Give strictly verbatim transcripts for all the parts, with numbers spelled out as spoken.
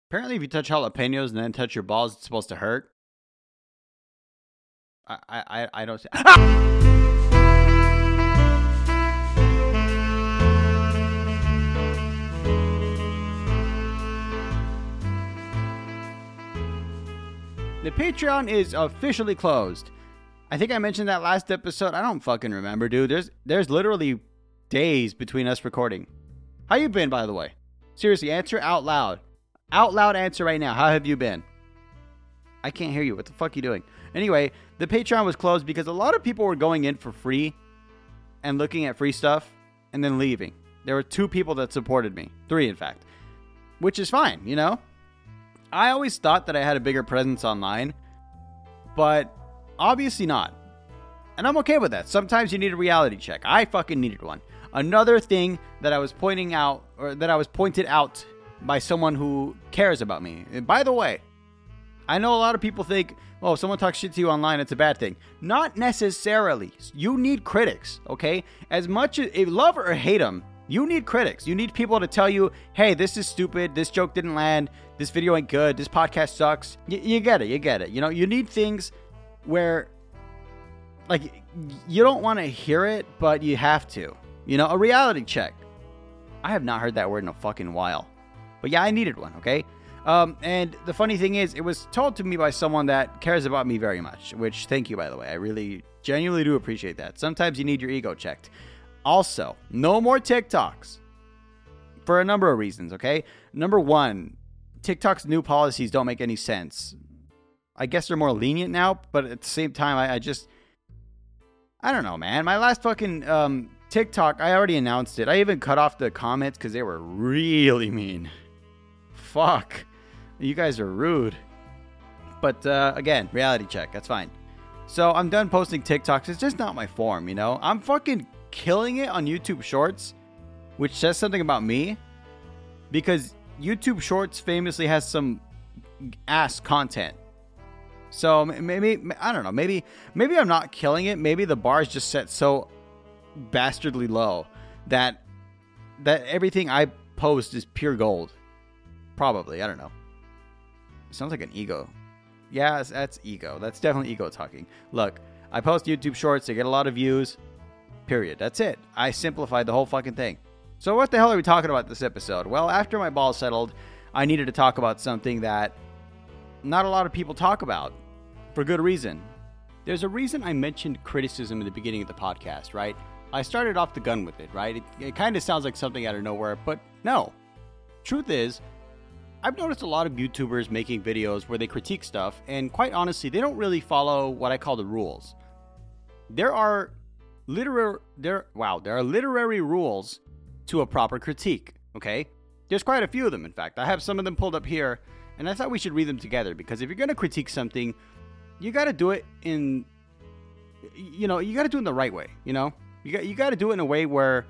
Apparently, if you touch jalapenos and then touch your balls, it's supposed to hurt. I I I don't. Ah! The Patreon is officially closed. I think I mentioned that last episode. I don't fucking remember, dude. There's there's literally days between us recording. How you been, by the way? Seriously, answer out loud. Out loud answer right now. How have you been? I can't hear you. What the fuck are you doing? Anyway, the Patreon was closed because a lot of people were going in for free and looking at free stuff and then leaving. There were two people that supported me. Three, in fact. Which is fine, you know? I always thought that I had a bigger presence online, but obviously not. And I'm okay with that. Sometimes you need a reality check. I fucking needed one. Another thing that I was pointing out, or that I was pointed out by someone who cares about me. And by the way, I know a lot of people think, oh, if someone talks shit to you online, it's a bad thing. Not necessarily. You need critics, okay? As much as, love or hate them, you need critics. You need people to tell you, hey, this is stupid. This joke didn't land. This video ain't good. This podcast sucks. Y- you get it. You get it. You know, you need things where, like, you don't want to hear it, but you have to. You know, a reality check. I have not heard that word in a fucking while. But yeah, I needed one, okay? Um, and the funny thing is, it was told to me by someone that cares about me very much, which, thank you, by the way. I really, genuinely do appreciate that. Sometimes you need your ego checked. Also, no more TikToks. For a number of reasons, okay? Number one, TikTok's new policies don't make any sense. I guess they're more lenient now, but at the same time, I, I just... I don't know, man. My last fucking um, TikTok, I already announced it. I even cut off the comments because they were really mean. Fuck. You guys are rude. But, uh, again, reality check. That's fine. So, I'm done posting TikToks. It's just not my form, you know? I'm fucking killing it on YouTube Shorts, which says something about me. Because YouTube Shorts famously has some ass content. So, maybe, I don't know. Maybe, maybe I'm not killing it. Maybe the bar is just set so bastardly low that, that everything I post is pure gold. Probably. I don't know. Sounds like an ego. Yeah, that's ego. That's definitely ego talking. Look, I post YouTube Shorts. They get a lot of views. Period. That's it. I simplified the whole fucking thing. So what the hell are we talking about this episode? Well, after my balls settled, I needed to talk about something that not a lot of people talk about. For good reason. There's a reason I mentioned criticism in the beginning of the podcast, right? I started off the gun with it, right? It, it kind of sounds like something out of nowhere, but no. Truth is, I've noticed a lot of YouTubers making videos where they critique stuff, and quite honestly, they don't really follow what I call the rules. There are literary, there, wow, there are literary rules to a proper critique, okay? There's quite a few of them, in fact. I have some of them pulled up here, and I thought we should read them together, because if you're going to critique something, you got to do it in, you know, you got to do it in the right way, you know? You got, you got to do it in a way where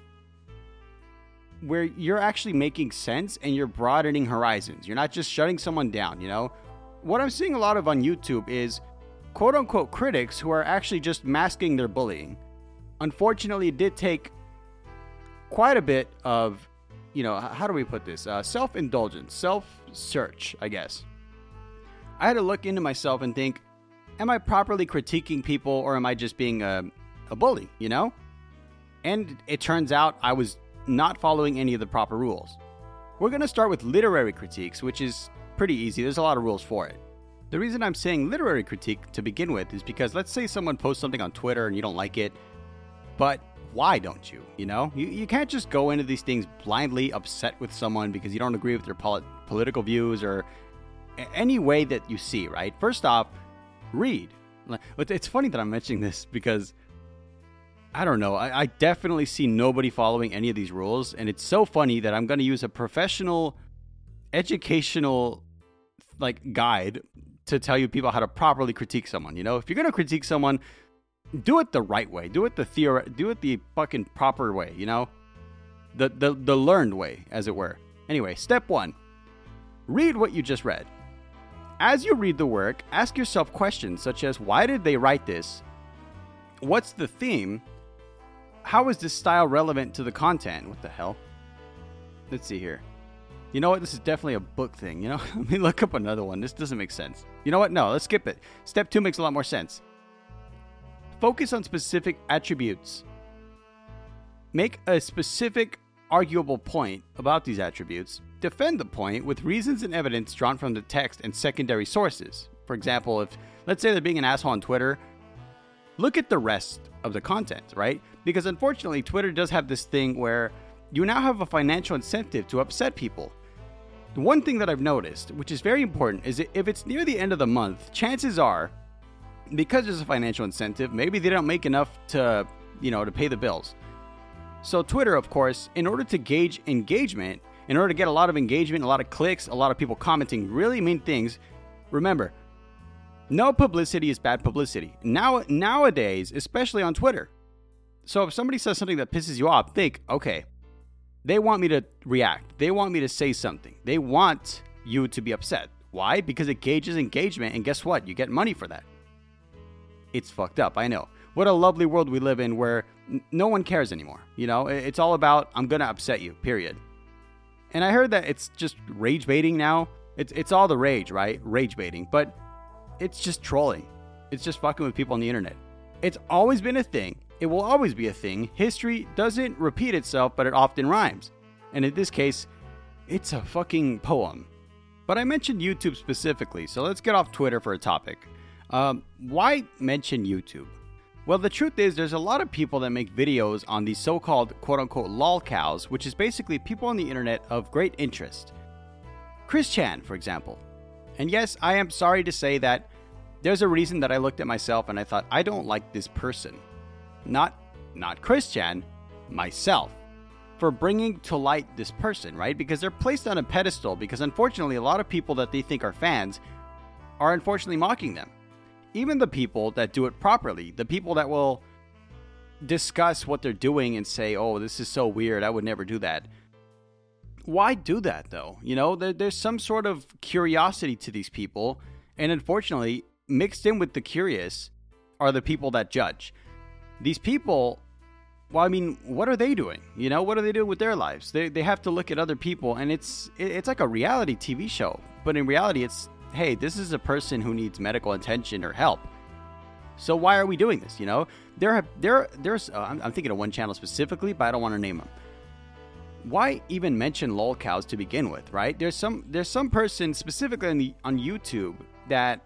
where you're actually making sense and you're broadening horizons. You're not just shutting someone down, you know? What I'm seeing a lot of on YouTube is quote-unquote critics who are actually just masking their bullying. Unfortunately, it did take quite a bit of, you know, how do we put this? Uh, self-indulgence, self-search, I guess. I had to look into myself and think, am I properly critiquing people or am I just being a, a bully, you know? And it turns out I was not following any of the proper rules. We're going to start with literary critiques, which is pretty easy. There's a lot of rules for it. The reason I'm saying literary critique to begin with is because let's say someone posts something on Twitter and you don't like it, but why don't you? You know, you, you can't just go into these things blindly upset with someone because you don't agree with their polit- political views or any way that you see, right? First off, read. It's funny that I'm mentioning this because I don't know. I, I definitely see nobody following any of these rules. And it's so funny that I'm going to use a professional, educational, like, guide to tell you people how to properly critique someone. You know, if you're going to critique someone, do it the right way. Do it the theori- Do it the fucking proper way, you know? The, the, the learned way, as it were. Anyway, step one. Read what you just read. As you read the work, ask yourself questions such as, why did they write this? What's the theme? How is this style relevant to the content? What the hell? Let's see here. You know what? This is definitely a book thing. You know, let me look up another one. This doesn't make sense. You know what? No, let's skip it. Step two makes a lot more sense. Focus on specific attributes. Make a specific, arguable point about these attributes. Defend the point with reasons and evidence drawn from the text and secondary sources. For example, if, let's say they're being an asshole on Twitter, look at the rest of the content, right? Because unfortunately, Twitter does have this thing where you now have a financial incentive to upset people. The one thing that I've noticed, which is very important, is that if it's near the end of the month, chances are, because there's a financial incentive, maybe they don't make enough to, you know, to pay the bills. So Twitter, of course, in order to gauge engagement, in order to get a lot of engagement, a lot of clicks, a lot of people commenting really mean things, remember, no publicity is bad publicity. Now, nowadays, especially on Twitter. So if somebody says something that pisses you off, think, okay, they want me to react. They want me to say something. They want you to be upset. Why? Because it gauges engagement, and guess what? You get money for that. It's fucked up, I know. What a lovely world we live in where n- no one cares anymore. You know, it's all about, I'm going to upset you, period. And I heard that it's just rage baiting now. It's, it's all the rage, right? Rage baiting. But it's just trolling. It's just fucking with people on the internet. It's always been a thing. It will always be a thing. History doesn't repeat itself, but it often rhymes. And in this case, it's a fucking poem. But I mentioned YouTube specifically, so let's get off Twitter for a topic. Um, why mention YouTube? Well, the truth is there's a lot of people that make videos on these so-called quote-unquote lolcows, which is basically people on the internet of great interest. Chris Chan, for example. And yes, I am sorry to say that there's a reason that I looked at myself and I thought, I don't like this person. Not, not Chris Chan, myself. For bringing to light this person, right? Because they're placed on a pedestal because unfortunately a lot of people that they think are fans are unfortunately mocking them. Even the people that do it properly, the people that will discuss what they're doing and say, oh, this is so weird, I would never do that. Why do that though? You know, there, there's some sort of curiosity to these people, and unfortunately, mixed in with the curious are the people that judge. These people, well, I mean, what are they doing? You know, what are they doing with their lives? They they have to look at other people, and it's it's like a reality T V show. But in reality, it's, hey, this is a person who needs medical attention or help. So why are we doing this? You know, there have there there's uh, I'm, I'm thinking of one channel specifically, but I don't want to name them. Why even mention lolcows to begin with, right? There's some there's some person specifically on the on YouTube that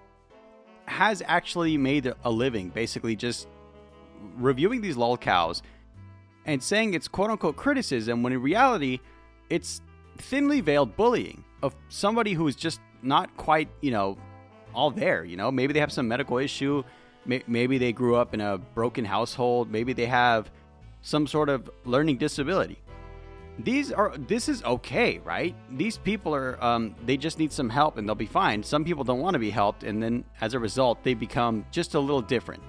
has actually made a living, basically just reviewing these lolcows and saying it's quote-unquote criticism, when in reality it's thinly veiled bullying of somebody who is just not quite, you know, all there. You know, maybe they have some medical issue, maybe they grew up in a broken household, maybe they have some sort of learning disability. These are this is okay, right? These people are um they just need some help and they'll be fine. Some people don't want to be helped, and then as a result they become just a little different.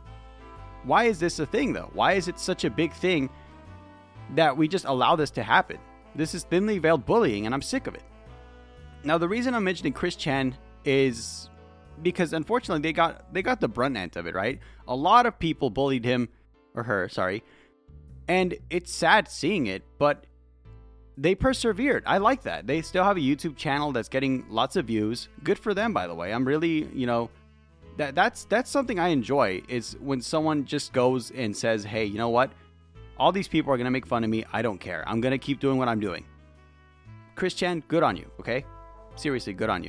Why is this a thing, though? Why is it such a big thing that we just allow this to happen? This is thinly veiled bullying, and I'm sick of it. Now, the reason I'm mentioning Chris Chan is because, unfortunately, they got they got the brunt end of it, right? A lot of people bullied him, or her, sorry. And it's sad seeing it, but they persevered. I like that. They still have a YouTube channel that's getting lots of views. Good for them, by the way. I'm really, you know... That that's that's something I enjoy, is when someone just goes and says, hey, you know what? All these people are going to make fun of me. I don't care. I'm going to keep doing what I'm doing. Chris Chan, good on you, okay? Seriously, good on you.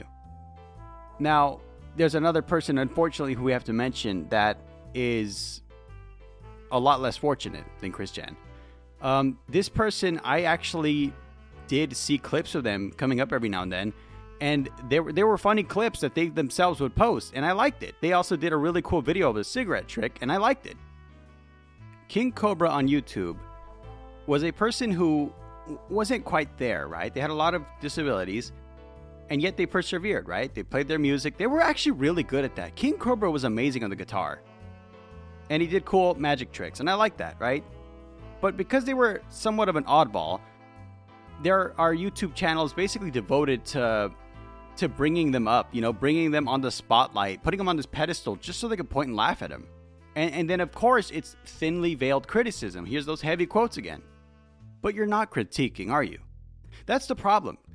Now, there's another person, unfortunately, who we have to mention that is a lot less fortunate than Chris Chan. Um, this person, I actually did see clips of them coming up every now and then. And there were, there were funny clips that they themselves would post, and I liked it. They also did a really cool video of a cigarette trick, and I liked it. King Cobra on YouTube was a person who wasn't quite there, right? They had a lot of disabilities, and yet they persevered, right? They played their music. They were actually really good at that. King Cobra was amazing on the guitar, and he did cool magic tricks, and I liked that, right? But because they were somewhat of an oddball, there are YouTube channels basically devoted to... to bringing them up, you know, bringing them on the spotlight, putting them on this pedestal just so they could point and laugh at him. And, and then, of course, it's thinly veiled criticism. Here's those heavy quotes again. But you're not critiquing, are you? That's the problem.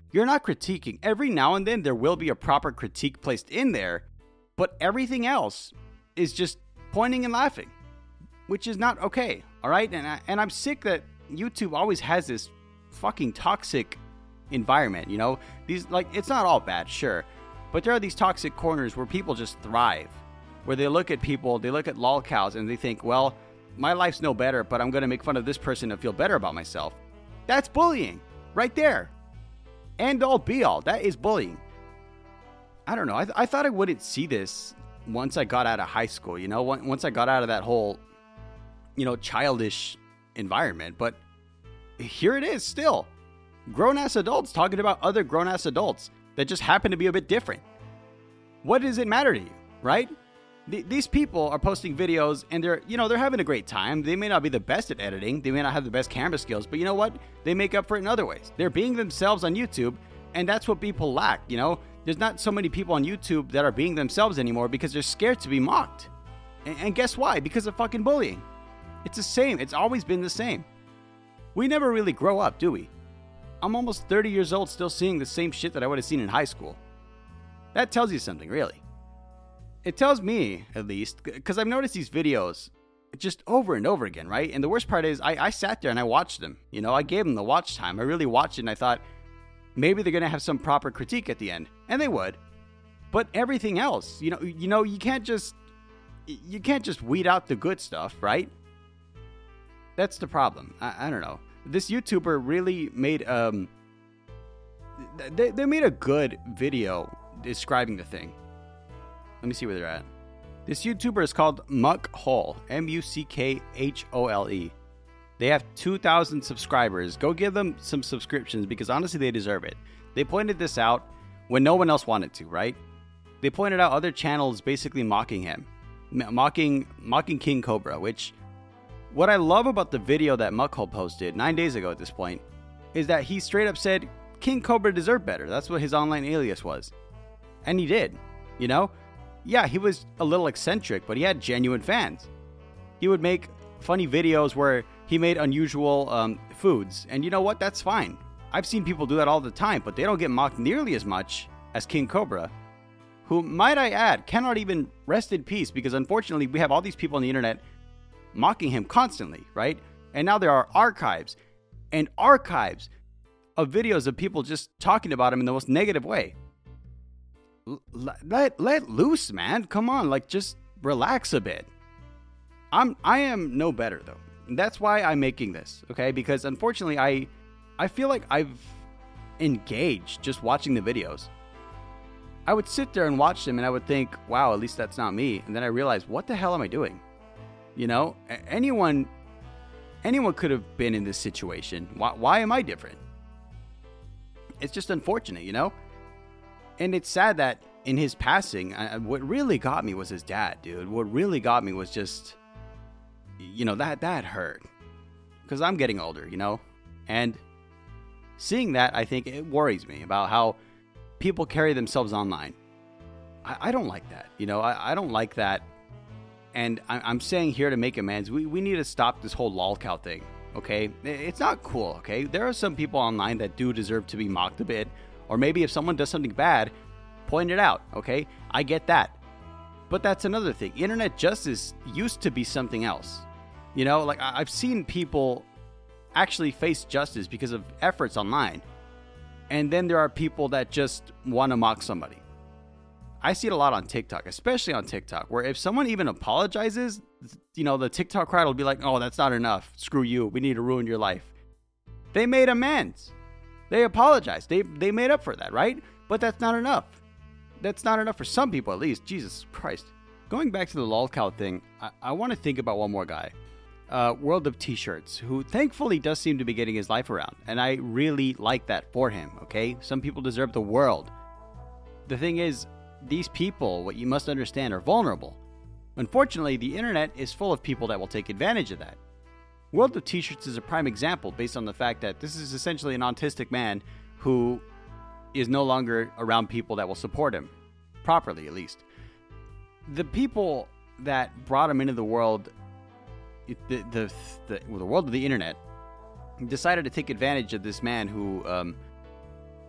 You're not critiquing. Every now and then there will be a proper critique placed in there, but everything else is just pointing and laughing, which is not okay, all right? And, I, and I'm sick that YouTube always has this fucking toxic environment, you know? These, like, it's not all bad, sure, but there are these toxic corners where people just thrive, where they look at people, they look at lolcows, and they think, well, my life's no better, but I'm going to make fun of this person to feel better about myself. That's bullying, right there. End all be all. That is bullying. I don't know. I, th- I thought I wouldn't see this once I got out of high school, you know, once I got out of that whole, you know, childish environment. But here it is still. Grown-ass adults talking about other grown-ass adults that just happen to be a bit different. What does it matter to you, right? Th- these people are posting videos and they're, you know, they're having a great time. They may not be the best at editing. They may not have the best camera skills, but you know what? They make up for it in other ways. They're being themselves on YouTube, and that's what people lack, you know? There's not so many people on YouTube that are being themselves anymore because they're scared to be mocked. And, and guess why? Because of fucking bullying. It's the same. It's always been the same. We never really grow up, do we? I'm almost thirty years old still seeing the same shit that I would have seen in high school. That tells you something, really. It tells me, at least, because I've noticed these videos just over and over again, right? And the worst part is I, I sat there and I watched them. You know, I gave them the watch time. I really watched it and I thought, maybe they're going to have some proper critique at the end. And they would. But everything else, you know, you know, you can't just, you can't just weed out the good stuff, right? That's the problem. I, I don't know. This YouTuber really made, um, they, they made a good video describing the thing. Let me see where they're at. This YouTuber is called Muckhole, M U C K H O L E. They have two thousand subscribers. Go give them some subscriptions because honestly, they deserve it. They pointed this out when no one else wanted to, right? They pointed out other channels basically mocking him, mocking mocking King Cobra, which what I love about the video that Muckhole posted nine days ago at this point is that he straight up said King Cobra deserved better. That's what his online alias was. And he did, you know? Yeah, he was a little eccentric, but he had genuine fans. He would make funny videos where he made unusual um, foods. And you know what? That's fine. I've seen people do that all the time, but they don't get mocked nearly as much as King Cobra, who, might I add, cannot even rest in peace because unfortunately we have all these people on the internet mocking him constantly, right? And now there are archives and archives of videos of people just talking about him in the most negative way. Let let loose, man. Come on, like just relax a bit. I'm I am no better though. That's why I'm making this, okay? Because unfortunately, I I feel like I've engaged just watching the videos. I would sit there and watch them, and I would think, "Wow, at least that's not me." And then I realized, what the hell am I doing? You know, anyone anyone could have been in this situation. Why why am I different? It's just unfortunate, you know. And it's sad that in his passing, I, what really got me was his dad, dude. What really got me was just, you know, that that hurt. Because I'm getting older, you know? And seeing that, I think it worries me about how people carry themselves online. I, I don't like that, you know? I, I don't like that. And I, I'm saying here to make amends, we, we need to stop this whole lolcow thing, okay? It's not cool, okay? There are some people online that do deserve to be mocked a bit. Or maybe if someone does something bad, point it out, okay? I get that. But that's another thing. Internet justice used to be something else. You know, like I've seen people actually face justice because of efforts online. And then there are people that just want to mock somebody. I see it a lot on TikTok, especially on TikTok, where if someone even apologizes, you know, the TikTok crowd will be like, oh, that's not enough. Screw you. We need to ruin your life. They made amends. They apologized. They they made up for that, right? But that's not enough. That's not enough for some people, at least. Jesus Christ. Going back to the lolcow thing, I, I want to think about one more guy. Uh, World of T-Shirts, who thankfully does seem to be getting his life around. And I really like that for him, okay? Some people deserve the world. The thing is, these people, what you must understand, are vulnerable. Unfortunately, the internet is full of people that will take advantage of that. World of T-Shirts is a prime example based on the fact that this is essentially an autistic man who is no longer around people that will support him, properly at least. The people that brought him into the world, the the the, well, the world of the internet, decided to take advantage of this man who um,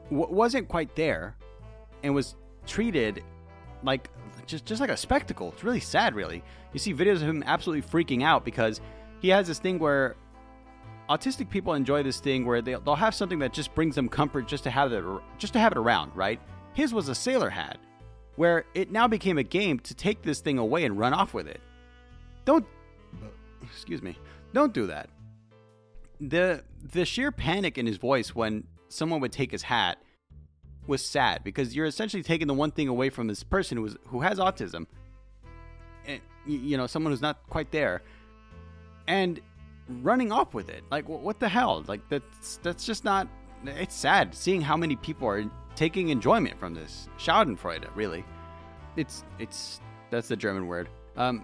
w- wasn't quite there and was treated like just just like a spectacle. It's really sad, really. You see videos of him absolutely freaking out because he has this thing where autistic people enjoy this thing where they, they'll have something that just brings them comfort just to have it just to have it around, right? His was a sailor hat, where it now became a game to take this thing away and run off with it. Don't, excuse me, don't do that. The the sheer panic in his voice when someone would take his hat was sad, because you're essentially taking the one thing away from this person who is who has autism, and you know, someone who's not quite there, and running off with it. Like, what the hell? Like, that's that's just not. It's sad seeing how many people are taking enjoyment from this. Schadenfreude, really. It's it's that's the German word. Um,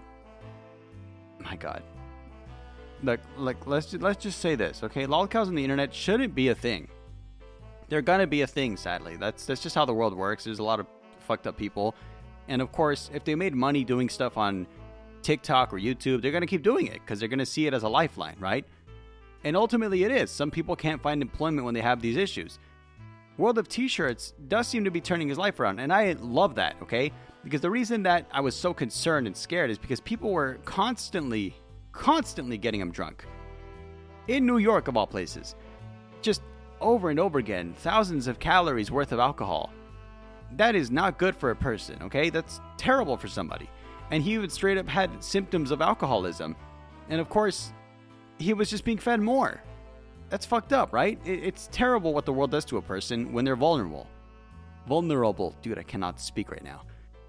my God. Like like let's let's just say this, okay? Lolcows on the internet shouldn't be a thing. They're gonna be a thing, sadly. That's that's just how the world works. There's a lot of fucked up people, and of course, if they made money doing stuff on TikTok or YouTube, they're gonna keep doing it because they're gonna see it as a lifeline, right? And ultimately, it is. Some people can't find employment when they have these issues. World of T-shirts does seem to be turning his life around, and I love that, okay? Because the reason that I was so concerned and scared is because people were constantly, constantly getting him drunk. In New York, of all places. Just over and over again, thousands of calories worth of alcohol. That is not good for a person, okay? That's terrible for somebody. And he would straight up had symptoms of alcoholism. And of course, he was just being fed more. That's fucked up, right? It's terrible what the world does to a person when they're vulnerable. Vulnerable. Dude, I cannot speak right now.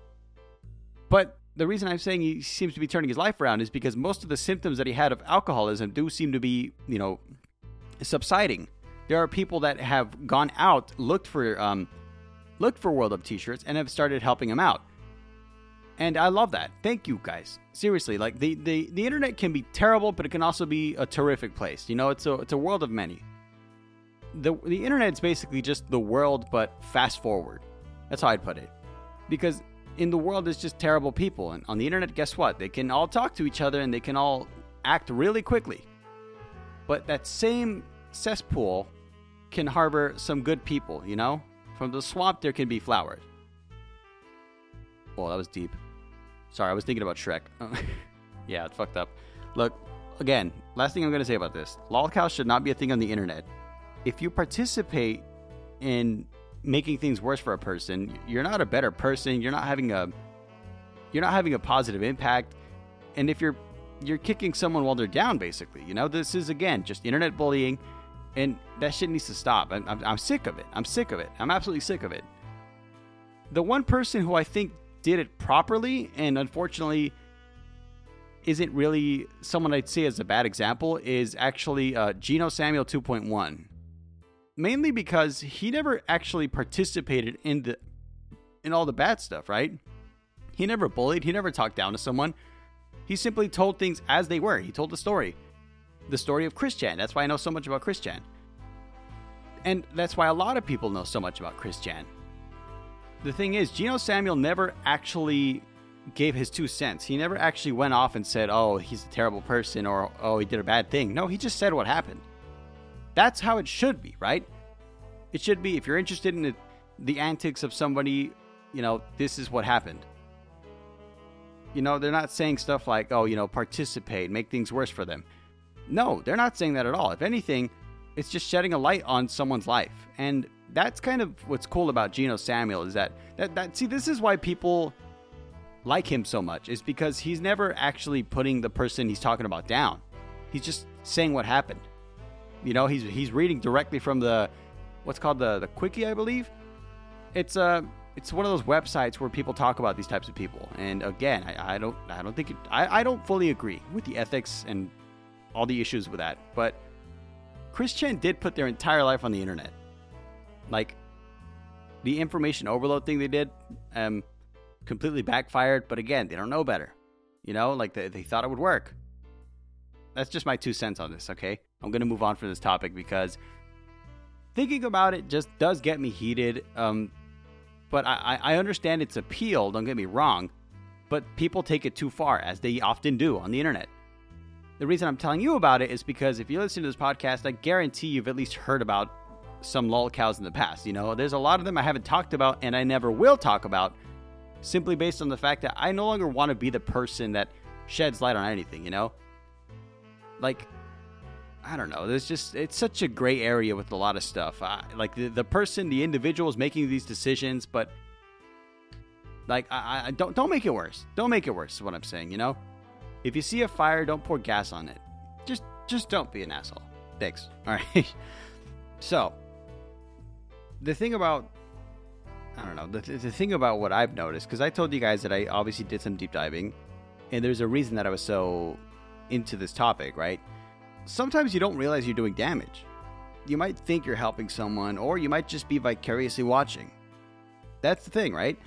But the reason I'm saying he seems to be turning his life around is because most of the symptoms that he had of alcoholism do seem to be, you know, subsiding. There are people that have gone out, looked for um, looked for World of T-shirts, and have started helping him out. And I love that. Thank you, guys. Seriously, like, the, the, the internet can be terrible, but it can also be a terrific place. You know, it's a it's a world of many. The the internet's basically just the world, but fast forward. That's how I'd put it. Because in the world, there's just terrible people. And on the internet, guess what? They can all talk to each other, and they can all act really quickly. But that same cesspool can harbor some good people, you know? From the swamp, there can be flowers. Oh, that was deep. Sorry, I was thinking about Shrek. Yeah, it's fucked up. Look, again, last thing I'm going to say about this. Lolcows should not be a thing on the internet. If you participate in making things worse for a person, you're not a better person. You're not having a you're not having a positive impact. And if you're you're kicking someone while they're down, basically, you know, this is, again, just internet bullying, and that shit needs to stop. I'm, I'm, I'm sick of it. I'm sick of it. I'm absolutely sick of it. The one person who I think did it properly, and unfortunately isn't really someone I'd say as a bad example, is actually uh, Geno Samuel two point one. Mainly because he never actually participated in the in all the bad stuff, right? He never bullied. He never talked down to someone. He simply told things as they were. He told the story. The story of Chris Chan. That's why I know so much about Chris Chan. And that's why a lot of people know so much about Chris Chan. The thing is, Geno Samuel never actually gave his two cents. He never actually went off and said, oh, he's a terrible person, or, oh, he did a bad thing. No, he just said what happened. That's how it should be, right? It should be, if you're interested in the, the antics of somebody, you know, this is what happened. You know, they're not saying stuff like, oh, you know, participate, make things worse for them. No, they're not saying that at all. If anything, it's just shedding a light on someone's life. And that's kind of what's cool about Geno Samuel, is that, that, that, see, this is why people like him so much, is because he's never actually putting the person he's talking about down. He's just saying what happened. You know, he's he's reading directly from the, what's called the, the Quickie, I believe. It's uh, it's one of those websites where people talk about these types of people. And again, I, I don't I don't think it, I, I don't fully agree with the ethics and all the issues with that. But Chris Chan did put their entire life on the internet. Like, the information overload thing they did um, completely backfired. But again, they don't know better. You know, like they, they thought it would work. That's just my two cents on this, okay? I'm going to move on from this topic because thinking about it just does get me heated. Um, but I, I understand its appeal, don't get me wrong. But people take it too far, as they often do on the internet. The reason I'm telling you about it is because if you listen to this podcast, I guarantee you've at least heard about some lolcows in the past. You know, there's a lot of them I haven't talked about and I never will talk about, simply based on the fact that I no longer want to be the person that sheds light on anything, you know? Like, I don't know. There's just, it's such a gray area with a lot of stuff. I, like, the, the person, the individual is making these decisions, but, like, I, I don't, don't make it worse. Don't make it worse is what I'm saying, you know? If you see a fire, don't pour gas on it. Just, just don't be an asshole. Thanks. All right. So, the thing about, I don't know, the, the thing about what I've noticed, because I told you guys that I obviously did some deep diving, and there's a reason that I was so into this topic, right? Sometimes you don't realize you're doing damage. You might think you're helping someone, or you might just be vicariously watching. That's the thing, right?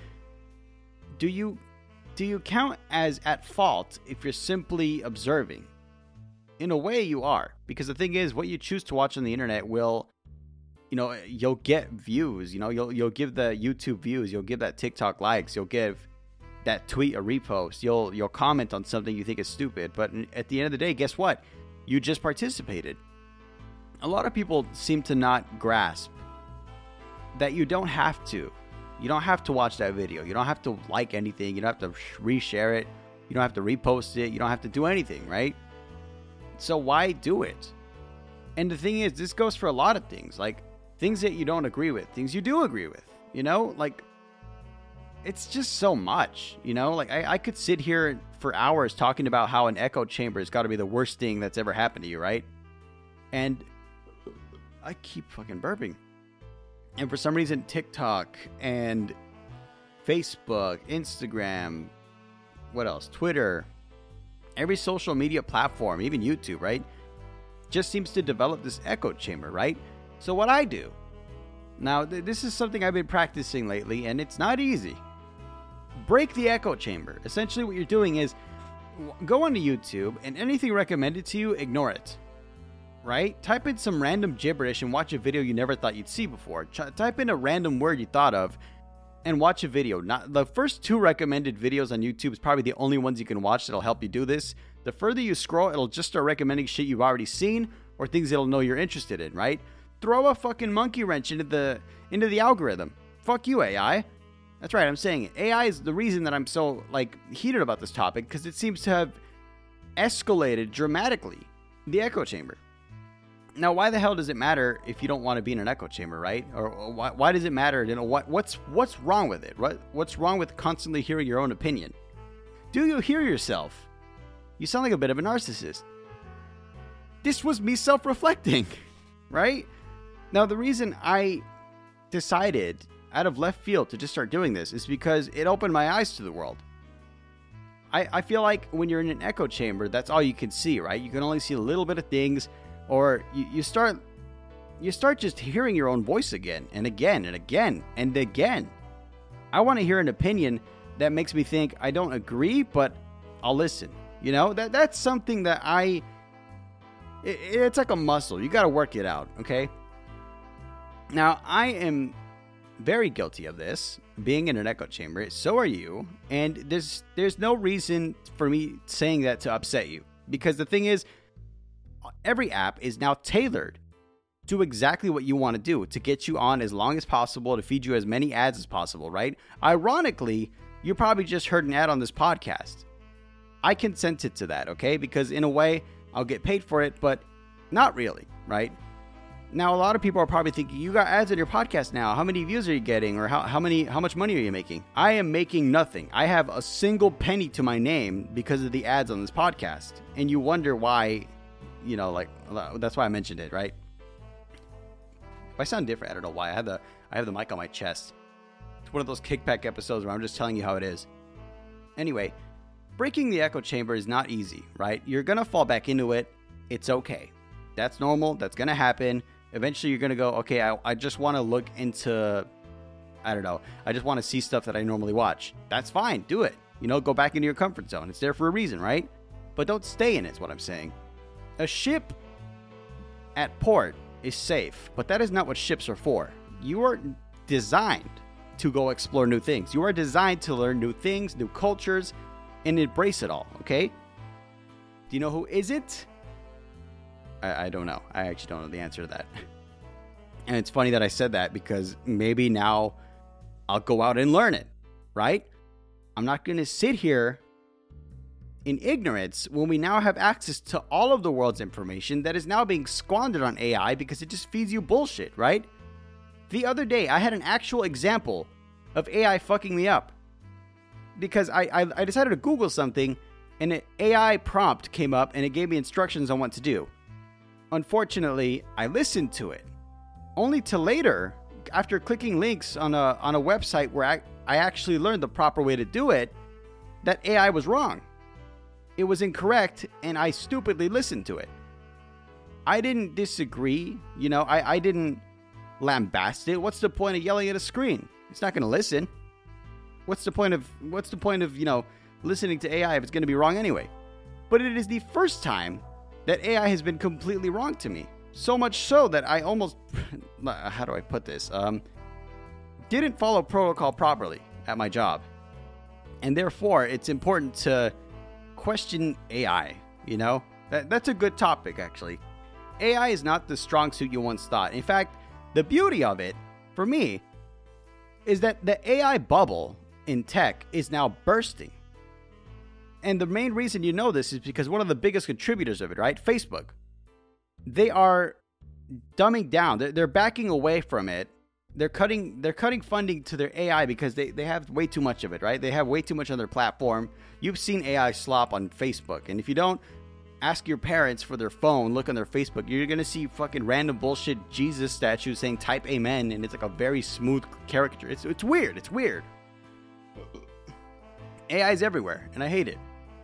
Do you, do you count as at fault if you're simply observing? In a way, you are. Because the thing is, what you choose to watch on the internet will, you know, you'll get views, you know, you'll you'll give the YouTube views, you'll give that TikTok likes, you'll give that tweet a repost, you'll you'll comment on something you think is stupid, but at the end of the day, guess what? You just participated. A lot of people seem to not grasp that you don't have to. You don't have to watch that video. You don't have to like anything. You don't have to reshare it. You don't have to repost it. You don't have to do anything, right? So why do it? And the thing is, this goes for a lot of things, like things that you don't agree with, things you do agree with, you know, like it's just so much, you know, like I, I could sit here for hours talking about how an echo chamber has got to be the worst thing that's ever happened to you, right? And I keep fucking burping. And for some reason, TikTok and Facebook, Instagram, what else? Twitter, every social media platform, even YouTube, right? Just seems to develop this echo chamber, right? So what I do, now th- this is something I've been practicing lately, and it's not easy. Break the echo chamber. Essentially what you're doing is w- go onto YouTube, and anything recommended to you, ignore it. Right? Type in some random gibberish and watch a video you never thought you'd see before. Ch- type in a random word you thought of and watch a video. Not the first two recommended videos on YouTube is probably the only ones you can watch that'll help you do this. The further you scroll, it'll just start recommending shit you've already seen or things it'll know you're interested in, right? Throw a fucking monkey wrench into the into the algorithm. Fuck you, A I. That's right, I'm saying it. A I is the reason that I'm so like heated about this topic, because it seems to have escalated dramatically the echo chamber. Now, why the hell does it matter if you don't want to be in an echo chamber, right? Or, or why, why does it matter? You know, what what's what's wrong with it? What what's wrong with constantly hearing your own opinion? Do you hear yourself? You sound like a bit of a narcissist. This was me self-reflecting, right? Now, the reason I decided out of left field to just start doing this is because it opened my eyes to the world. I, I feel like when you're in an echo chamber, that's all you can see, right? You can only see a little bit of things. Or you, you start you start just hearing your own voice again and again and again and again. I want to hear an opinion that makes me think I don't agree, but I'll listen. You know, that that's something that I, it, it's like a muscle. You got to work it out, okay? Now, I am very guilty of this, being in an echo chamber. So are you. And there's there's no reason for me saying that to upset you. Because the thing is, every app is now tailored to exactly what you want to do, to get you on as long as possible, to feed you as many ads as possible, right? Ironically, you probably just heard an ad on this podcast. I consented to that, okay? Because in a way, I'll get paid for it, but not really, right? Now, a lot of people are probably thinking, you got ads on your podcast now. How many views are you getting? Or how, how many, how much money are you making? I am making nothing. I have a single penny to my name because of the ads on this podcast. And you wonder why... You know, like, that's why I mentioned it, right? If I sound different, I don't know why. I have the I have the mic on my chest. It's one of those kickback episodes where I'm just telling you how it is. Anyway, breaking the echo chamber is not easy, right? You're going to fall back into it. It's okay. That's normal. That's going to happen. Eventually, you're going to go, okay, I, I just want to look into, I don't know. I just want to see stuff that I normally watch. That's fine. Do it. You know, go back into your comfort zone. It's there for a reason, right? But don't stay in it, is what I'm saying. A ship at port is safe, but that is not what ships are for. You are designed to go explore new things. You are designed to learn new things, new cultures, and embrace it all, okay? Do you know who is it? I, I don't know. I actually don't know the answer to that. And it's funny that I said that because maybe now I'll go out and learn it, right? I'm not going to sit here in ignorance when we now have access to all of the world's information that is now being squandered on A I because it just feeds you bullshit, right? The other day, I had an actual example of A I fucking me up because I, I, I decided to Google something and an A I prompt came up and it gave me instructions on what to do. Unfortunately, I listened to it, only to later, after clicking links on a on a website where I, I actually learned the proper way to do it, that A I was wrong. It was incorrect, and I stupidly listened to it. I didn't disagree, you know, I, I didn't lambast it. What's the point of yelling at a screen? It's not going to listen. What's the point of, what's the point of, you know, listening to A I if it's going to be wrong anyway? But it is the first time that A I has been completely wrong to me. So much so that I almost, how do I put this? Um, didn't follow protocol properly at my job. And therefore, it's important to question A I, you know? That, that's a good topic, actually. A I is not the strong suit you once thought. In fact, the beauty of it, for me, is that the A I bubble in tech is now bursting. And the main reason you know this is because one of the biggest contributors of it, right? Facebook. They are dumbing down. They're, they're backing away from it. They're cutting they're cutting funding to their A I because they, they have way too much of it, right? They have way too much on their platform. You've seen A I slop on Facebook. And if you don't, ask your parents for their phone, look on their Facebook. You're going to see fucking random bullshit Jesus statues saying type amen. And it's like a very smooth caricature. It's, it's weird. It's weird. A I is everywhere. And I hate it.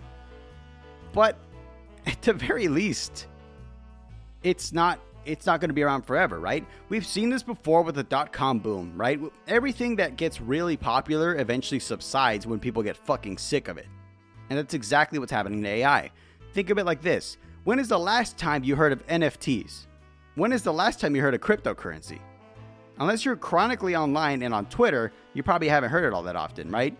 But at the very least, it's not it's not going to be around forever, right? We've seen this before with the dot-com boom, right? Everything that gets really popular eventually subsides when people get fucking sick of it. And that's exactly what's happening to A I. Think of it like this. When is the last time you heard of N F Ts? When is the last time you heard of cryptocurrency? Unless you're chronically online and on Twitter, you probably haven't heard it all that often, right?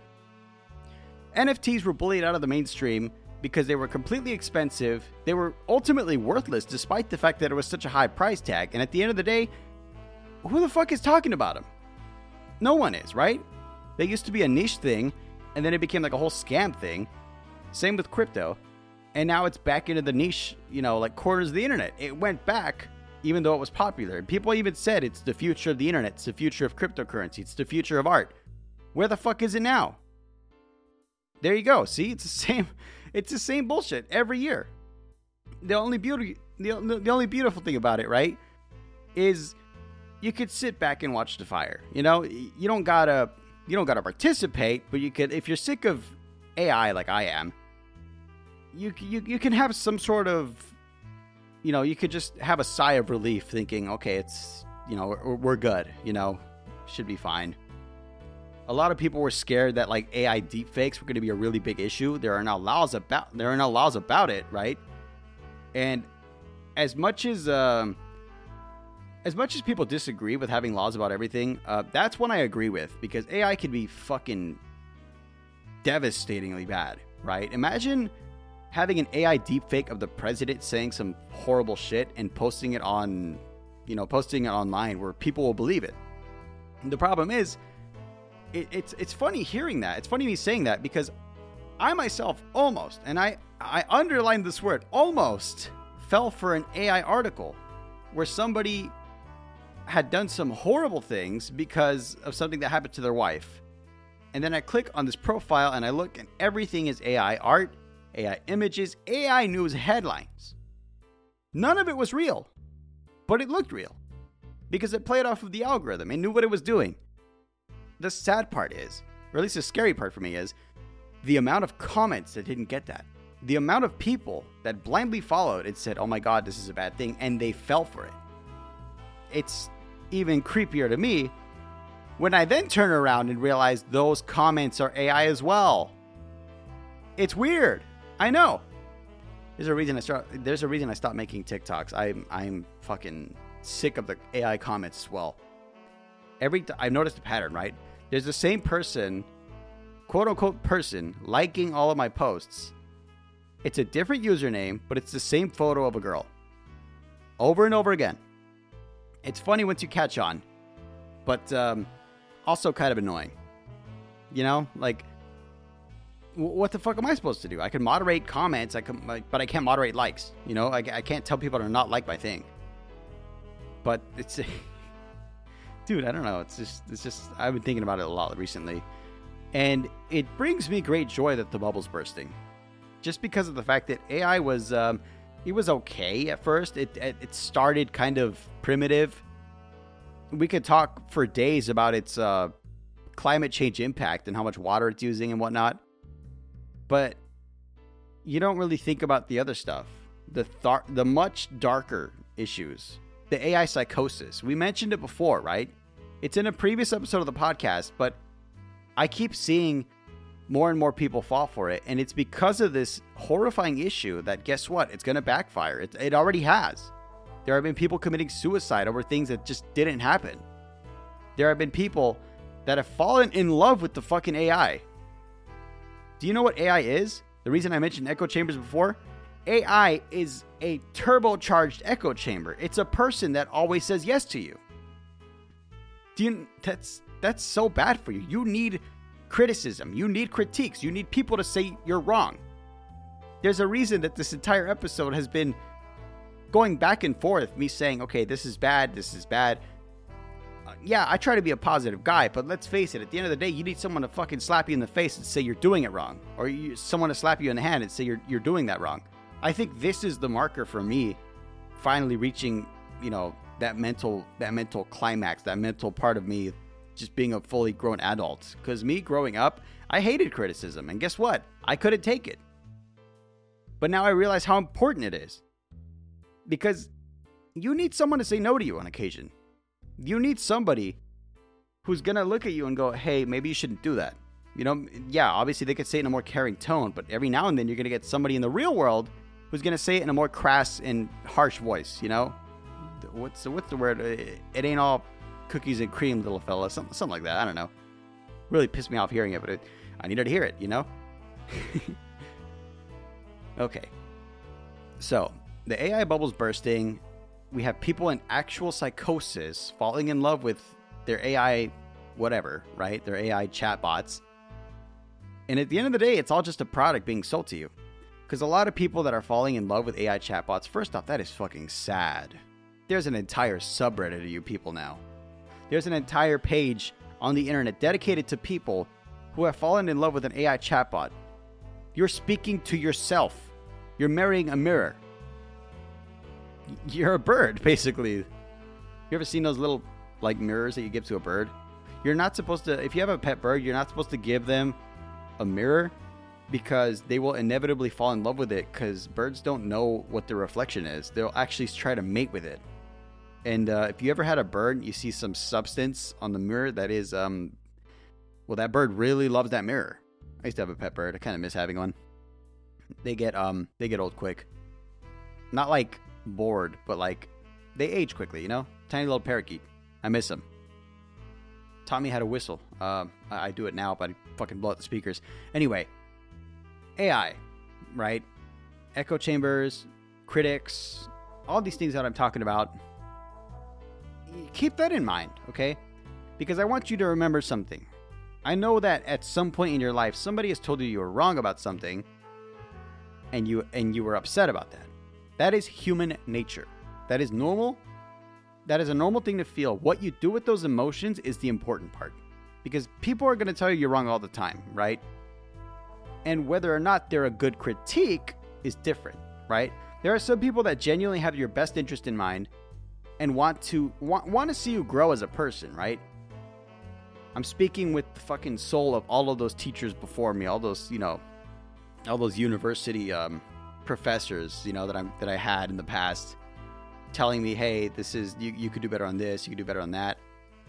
N F Ts were bullied out of the mainstream because they were completely expensive. They were ultimately worthless despite the fact that it was such a high price tag. And at the end of the day, who the fuck is talking about them? No one is, right? They used to be a niche thing, and then it became like a whole scam thing. Same with crypto. And now it's back into the niche, you know, like corners of the internet. It went back, even though it was popular. People even said it's the future of the internet. It's the future of cryptocurrency. It's the future of art. Where the fuck is it now? There you go. See, it's the same... It's the same bullshit every year. The only beauty, the, the only beautiful thing about it, right, is you could sit back and watch the fire. You know, you don't gotta, you don't gotta participate, but you could, if you're sick of A I like I am, you you you can have some sort of, you know, you could just have a sigh of relief, thinking, okay, it's, you know, we're, we're good. You know, should be fine. A lot of people were scared that like A I deepfakes were going to be a really big issue. There are now laws about there are now laws about it, right? And as much as um, as much as people disagree with having laws about everything, uh, that's one I agree with because A I can be fucking devastatingly bad, right? Imagine having an A I deepfake of the president saying some horrible shit and posting it on, you know, posting it online where people will believe it. And the problem is. It, it's it's funny hearing that. It's funny me saying that because I myself almost, and I, I underlined this word, almost fell for an A I article where somebody had done some horrible things because of something that happened to their wife. And then I click on this profile and I look and everything is A I art, A I images, A I news headlines. None of it was real, but it looked real because it played off of the algorithm and knew what it was doing. The sad part is, or at least the scary part for me is, the amount of comments that didn't get that. The amount of people that blindly followed and said, oh my God, this is a bad thing, and they fell for it. It's even creepier to me when I then turn around and realize those comments are A I as well. It's weird. I know. There's a reason I start. There's a reason I stopped making TikToks. I'm I'm fucking sick of the A I comments as well. Every t- I've noticed a pattern, right? There's the same person, quote unquote person, liking all of my posts. It's a different username, but it's the same photo of a girl. Over and over again. It's funny once you catch on, but um, also kind of annoying. You know, like, w- what the fuck am I supposed to do? I can moderate comments, I can, like, but I can't moderate likes. You know, I, I can't tell people to not like my thing. But it's, dude, I don't know. It's just, it's just, I've been thinking about it a lot recently. And it brings me great joy that the bubble's bursting. Just because of the fact that A I was, um, it was okay at first. It, it it started kind of primitive. We could talk for days about its uh, climate change impact and how much water it's using and whatnot. But you don't really think about the other stuff. The th- the much darker issues. The A I psychosis. We mentioned it before, right? It's in a previous episode of the podcast, but I keep seeing more and more people fall for it. And it's because of this horrifying issue that, guess what? It's going to backfire. It, it already has. There have been people committing suicide over things that just didn't happen. There have been people that have fallen in love with the fucking A I. Do you know what A I is? The reason I mentioned echo chambers before? A I is a turbocharged echo chamber. It's a person that always says yes to you. Do you, that's, that's so bad for you. You need criticism. You need critiques. You need people to say you're wrong. There's a reason that this entire episode has been going back and forth, me saying, okay, this is bad, this is bad. Uh, yeah, I try to be a positive guy, but let's face it, at the end of the day, you need someone to fucking slap you in the face and say you're doing it wrong. Or you, someone to slap you in the hand and say you're you're doing that wrong. I think this is the marker for me finally reaching, you know, that mental that mental climax, that mental part of me just being a fully grown adult. Because me growing up, I hated criticism. And guess what? I couldn't take it. But now I realize how important it is. Because you need someone to say no to you on occasion. You need somebody who's going to look at you and go, hey, maybe you shouldn't do that. You know, yeah, obviously they could say it in a more caring tone, but every now and then you're going to get somebody in the real world who's going to say it in a more crass and harsh voice, you know? What's the, what's the word? It, it ain't all cookies and cream, little fella. Something, something like that. I don't know. Really pissed me off hearing it, but it, I needed to hear it, you know? Okay. So, the A I bubble's bursting. We have people in actual psychosis falling in love with their A I whatever, right? Their A I chatbots. And at the end of the day, it's all just a product being sold to you. Because a lot of people that are falling in love with A I chatbots, first off, that is fucking sad. There's an entire subreddit of you people now. There's an entire page on the internet dedicated to people who have fallen in love with an A I chatbot. You're speaking to yourself. You're marrying a mirror. You're a bird, basically. You ever seen those little, like, mirrors that you give to a bird? You're not supposed to, if you have a pet bird, you're not supposed to give them a mirror because they will inevitably fall in love with it because birds don't know what the reflection is. They'll actually try to mate with it. And uh, if you ever had a bird, you see some substance on the mirror that is, um, well, that bird really loves that mirror. I used to have a pet bird. I kind of miss having one. They get, um, they get old quick. Not like bored, but like they age quickly, you know? Tiny little parakeet. I miss them. Taught me how to whistle. Uh, I, I do it now, but I fucking blow out the speakers. Anyway, A I, right? Echo chambers, critics, all these things that I'm talking about. Keep that in mind, okay? Because I want you to remember something. I know that at some point in your life, somebody has told you you were wrong about something, and you and you were upset about that. That is human nature. That is normal. That is a normal thing to feel. What you do with those emotions is the important part. Because people are going to tell you you're wrong all the time, right? And whether or not they're a good critique is different, right? There are some people that genuinely have your best interest in mind and want to want, want to see you grow as a person, right? I'm speaking with the fucking soul of all of those teachers before me, all those, you know, all those university um, professors, you know, that I'm that I had in the past, telling me, hey, this is you, you could do better on this, you could do better on that.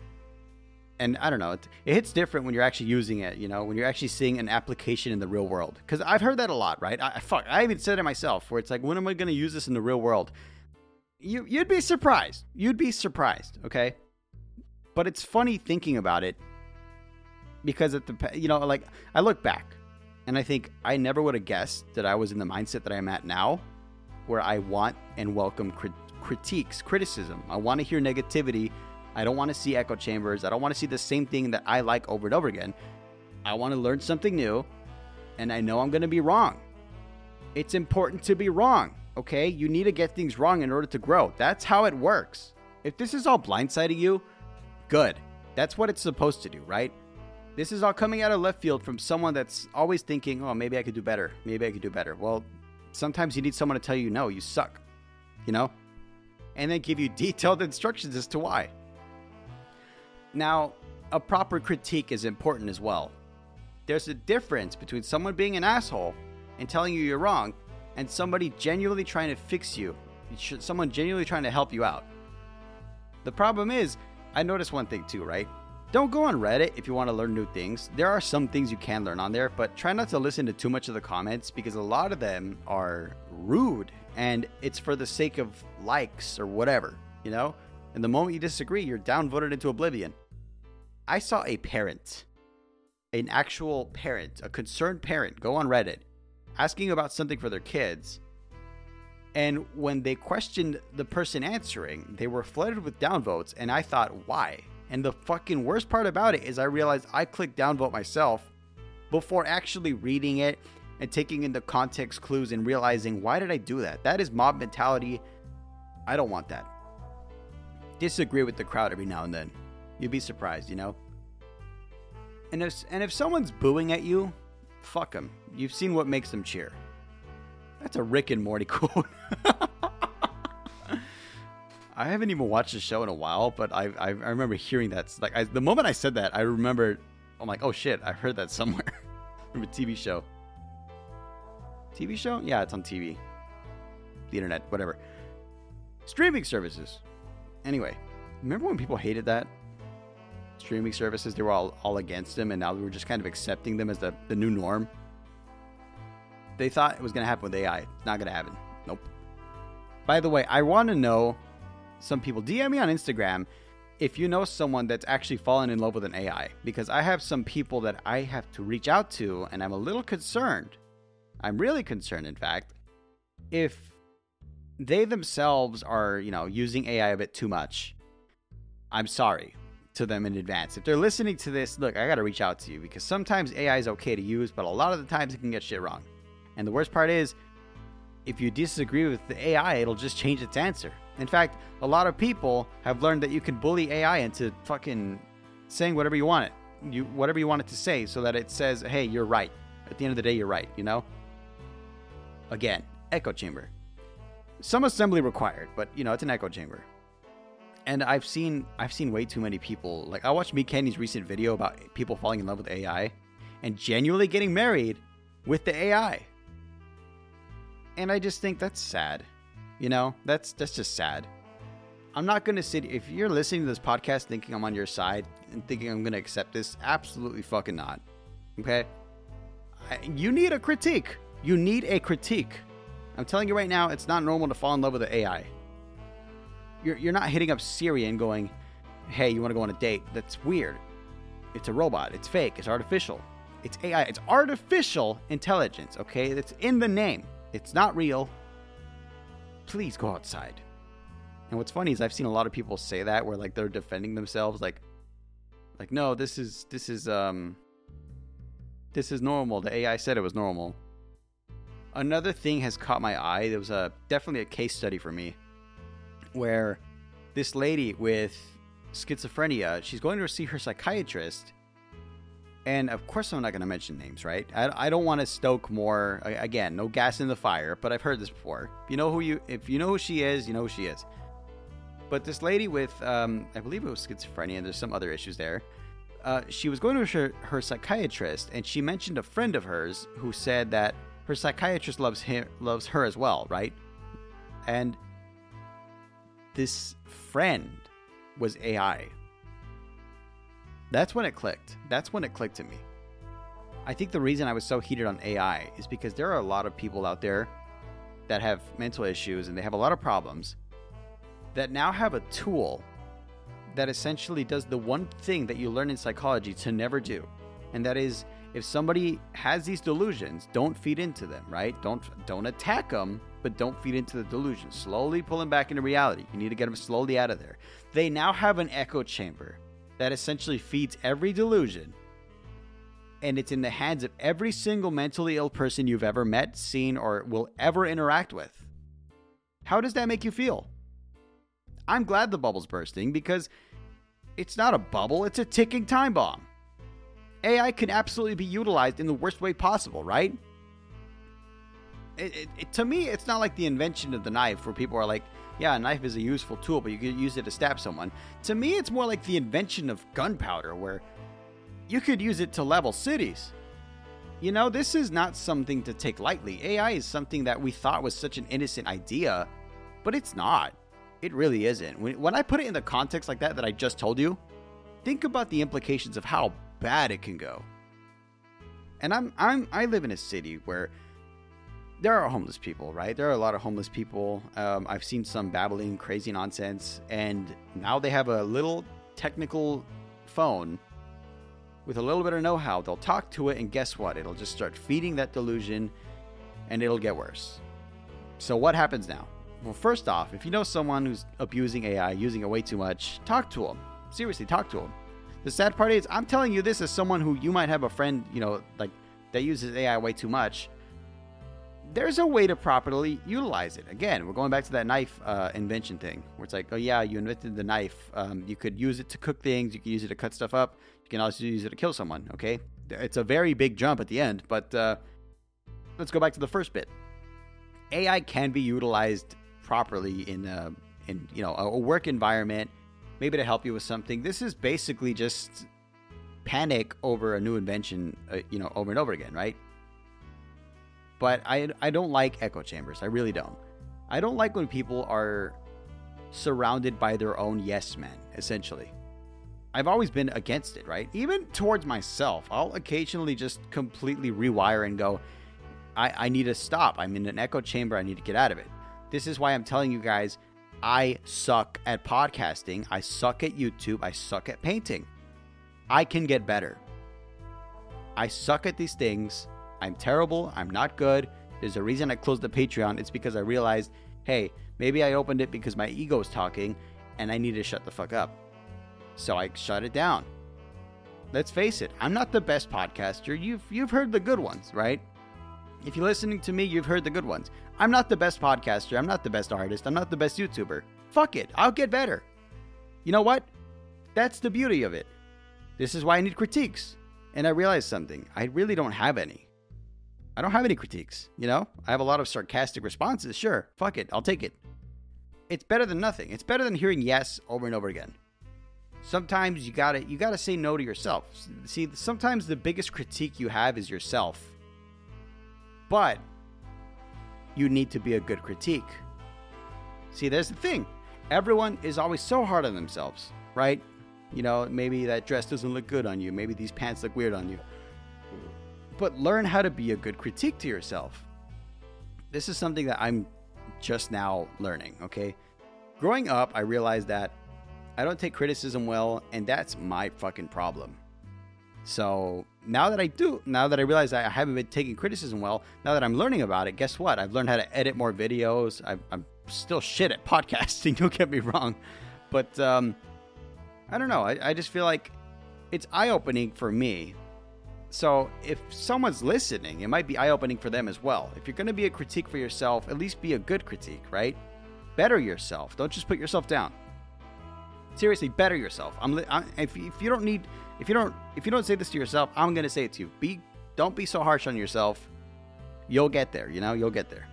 And I don't know, it, it hits different when you're actually using it, you know, when you're actually seeing an application in the real world. Because I've heard that a lot, right? I, fuck, I even said it myself, where it's like, when am I going to use this in the real world? You, you'd be surprised. You'd be surprised, okay? But it's funny thinking about it, because at the, you know, like, I look back, and I think I never would have guessed that I was in the mindset that I'm at now, where I want and welcome crit- critiques, criticism. I want to hear negativity. I don't want to see echo chambers. I don't want to see the same thing that I like over and over again. I want to learn something new, and I know I'm going to be wrong. It's important to be wrong, okay? You need to get things wrong in order to grow. That's how it works. If this is all blindsiding you, good. That's what it's supposed to do, right? This is all coming out of left field from someone that's always thinking, oh, maybe I could do better. Maybe I could do better. Well, sometimes you need someone to tell you, no, you suck, you know? And then give you detailed instructions as to why. Now, a proper critique is important as well. There's a difference between someone being an asshole and telling you you're wrong and somebody genuinely trying to fix you. Someone genuinely trying to help you out. The problem is, I noticed one thing too, right? Don't go on Reddit if you want to learn new things. There are some things you can learn on there, but try not to listen to too much of the comments because a lot of them are rude and it's for the sake of likes or whatever, you know? And the moment you disagree, you're downvoted into oblivion. I saw a parent, an actual parent, a concerned parent, go on Reddit asking about something for their kids. And when they questioned the person answering, they were flooded with downvotes. And I thought, why? And the fucking worst part about it is I realized I clicked downvote myself before actually reading it and taking into context clues and realizing, why did I do that? That is mob mentality. I don't want that. Disagree with the crowd every now and then. You'd be surprised, you know? And if, and if someone's booing at you, fuck them. You've seen what makes them cheer. That's a Rick and Morty quote. I haven't even watched the show in a while, but I I, I remember hearing that. Like I, the moment I said that, I remembered. I'm like, oh shit, I heard that somewhere. From a T V show. T V show? Yeah, it's on T V. The internet, whatever. Streaming services. Anyway, remember when people hated that? Streaming services, they were all, all against them, and now we were just kind of accepting them as the, the new norm. They thought it was going to happen with A I. It's not going to happen. Nope. By the way, I want to know, some people, D M me on Instagram if you know someone that's actually fallen in love with an A I. Because I have some people that I have to reach out to, and I'm a little concerned. I'm really concerned, in fact, if they themselves are, you know, using A I a bit too much. I'm sorry to them in advance. If they're listening to this, look, I got to reach out to you because sometimes A I is okay to use, but a lot of the times it can get shit wrong. And the worst part is, if you disagree with the A I, it'll just change its answer. In fact, a lot of people have learned that you can bully A I into fucking saying whatever you want it, you whatever you want it to say, so that it says, "Hey, you're right." At the end of the day, you're right. You know. Again, echo chamber. Some assembly required, but you know it's an echo chamber. And I've seen I've seen way too many people. Like I watched Meet Kenny's recent video about people falling in love with A I and genuinely getting married with the A I. And I just think that's sad. You know, that's that's just sad. I'm not going to sit, if you're listening to this podcast thinking I'm on your side and thinking I'm going to accept this, absolutely fucking not. Okay? I, you need a critique. You need a critique. I'm telling you right now, it's not normal to fall in love with an A I. You're, you're not hitting up Siri and going, hey, you want to go on a date? That's weird. It's a robot. It's fake. It's artificial. It's A I. It's artificial intelligence, okay? It's in the name. It's not real. Please go outside. And what's funny is I've seen a lot of people say that where like they're defending themselves like like no, this is this is um this is normal. The A I said it was normal. Another thing has caught my eye. There was a definitely a case study for me where this lady with schizophrenia, she's going to see her psychiatrist. And of course, I'm not going to mention names, right? I, I don't want to stoke more. Again, no gas in the fire, but I've heard this before. If you know who you, if you know who she is, you know who she is. But this lady with, um, I believe it was schizophrenia, and there's some other issues there. Uh, she was going to her, her psychiatrist, and she mentioned a friend of hers who said that her psychiatrist loves him, loves her as well, right? And this friend was A I. That's when it clicked. That's when it clicked to me. I think the reason I was so heated on A I is because there are a lot of people out there that have mental issues and they have a lot of problems that now have a tool that essentially does the one thing that you learn in psychology to never do. And that is, if somebody has these delusions, don't feed into them, right? Don't don't attack them, but don't feed into the delusion. Slowly pull them back into reality. You need to get them slowly out of there. They now have an echo chamber that essentially feeds every delusion, and it's in the hands of every single mentally ill person you've ever met, seen, or will ever interact with. How does that make you feel? I'm glad the bubble's bursting, because it's not a bubble, it's a ticking time bomb. A I can absolutely be utilized in the worst way possible, right? It, it, it, to me, it's not like the invention of the knife, where people are like, yeah, a knife is a useful tool, but you could use it to stab someone. To me, it's more like the invention of gunpowder, where you could use it to level cities. You know, this is not something to take lightly. A I is something that we thought was such an innocent idea, but it's not. It really isn't. When, when I put it in the context like that that I just told you, think about the implications of how bad it can go. And I'm I'm I live in a city where there are homeless people, right? There are a lot of homeless people. Um, I've seen some babbling crazy nonsense, and now they have a little technical phone with a little bit of know-how. They'll talk to it, and guess what? It'll just start feeding that delusion, and it'll get worse. So what happens now? Well, first off, if you know someone who's abusing A I, using it way too much, talk to them. Seriously, talk to them. The sad part is, I'm telling you this as someone who you might have a friend, you know, like that uses A I way too much. There's a way to properly utilize it. Again, we're going back to that knife uh, invention thing, where it's like, oh yeah, you invented the knife. Um, you could use it to cook things. You can use it to cut stuff up. You can also use it to kill someone. Okay, it's a very big jump at the end, but uh, let's go back to the first bit. A I can be utilized properly in a, in you know a work environment, maybe to help you with something. This is basically just panic over a new invention, uh, you know, over and over again, right? But I, I don't like echo chambers. I really don't. I don't like when people are surrounded by their own yes men, essentially. I've always been against it, right? Even towards myself, I'll occasionally just completely rewire and go, I, I need to stop. I'm in an echo chamber. I need to get out of it. This is why I'm telling you guys, I suck at podcasting. I suck at YouTube. I suck at painting. I can get better. I suck at these things. I'm terrible. I'm not good. There's a reason I closed the Patreon. It's because I realized, hey, maybe I opened it because my ego is talking and I need to shut the fuck up. So I shut it down. Let's face it. I'm not the best podcaster. You've you've heard the good ones, right? If you're listening to me, you've heard the good ones. I'm not the best podcaster. I'm not the best artist. I'm not the best YouTuber. Fuck it. I'll get better. You know what? That's the beauty of it. This is why I need critiques. And I realized something. I really don't have any. I don't have any critiques, you know? I have a lot of sarcastic responses. Sure, fuck it, I'll take it. It's better than nothing. It's better than hearing yes over and over again. Sometimes you gotta you gotta say no to yourself. See, sometimes the biggest critique you have is yourself. But you need to be a good critique. See, there's the thing. Everyone is always so hard on themselves, right? You know, maybe that dress doesn't look good on you. Maybe these pants look weird on you. But learn how to be a good critique to yourself. This is something that I'm just now learning, okay? Growing up, I realized that I don't take criticism well, and that's my fucking problem. So now that I do, now that I realize that I haven't been taking criticism well, now that I'm learning about it, guess what? I've learned how to edit more videos. I've, I'm still shit at podcasting, don't get me wrong. But um, I don't know. I, I just feel like it's eye-opening for me. So if someone's listening, it might be eye-opening for them as well. If you're going to be a critique for yourself, at least be a good critique, right? Better yourself. Don't just put yourself down. Seriously, better yourself. I'm, li- I'm if, if you don't need, if you don't, if you don't say this to yourself, I'm going to say it to you. Be, don't be so harsh on yourself. You'll get there. You know, you'll get there.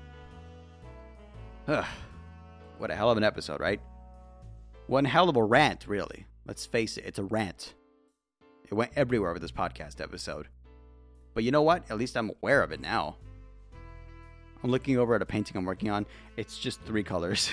Ugh. What a hell of an episode, right? One hell of a rant, really. Let's face it, it's a rant. It went everywhere with this podcast episode. But you know what? At least I'm aware of it now. I'm looking over at a painting I'm working on. It's just three colors.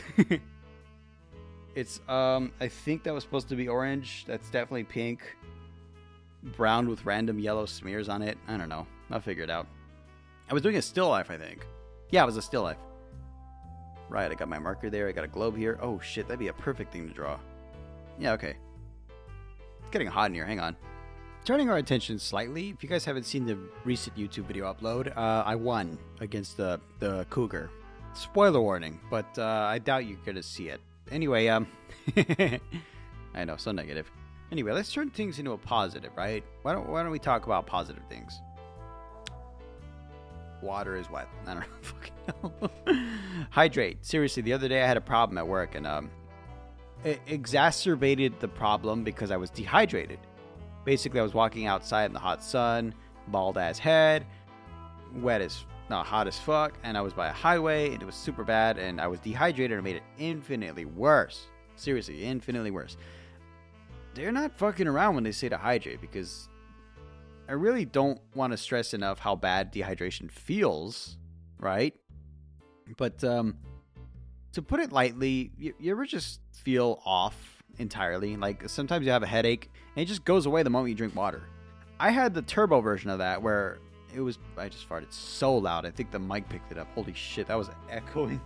It's, um, I think that was supposed to be orange. That's definitely pink. Brown with random yellow smears on it. I don't know. I'll figure it out. I was doing a still life, I think. Yeah, it was a still life. Right, I got my marker there. I got a globe here. Oh, shit, that'd be a perfect thing to draw. Yeah, okay. It's getting hot in here. Hang on. Turning our attention slightly, if you guys haven't seen the recent YouTube video upload, uh, I won against the, the cougar. Spoiler warning, but uh, I doubt you're going to see it. Anyway, um, I know, so negative. Anyway, let's turn things into a positive, right? Why don't Why don't we talk about positive things? Water is wet. I don't know. Fucking hell. Hydrate. Seriously, the other day I had a problem at work, and um, it exacerbated the problem because I was dehydrated. Basically, I was walking outside in the hot sun, bald ass head, wet as not hot as fuck, and I was by a highway, and it was super bad, and I was dehydrated, and it made it infinitely worse. Seriously, infinitely worse. They're not fucking around when they say to hydrate, because I really don't want to stress enough how bad dehydration feels, right? But um, to put it lightly, you, you ever just feel off entirely? Like sometimes you have a headache, and it just goes away the moment you drink water. I had the turbo version of that where it was, I just farted so loud. I think the mic picked it up. Holy shit, that was echoing.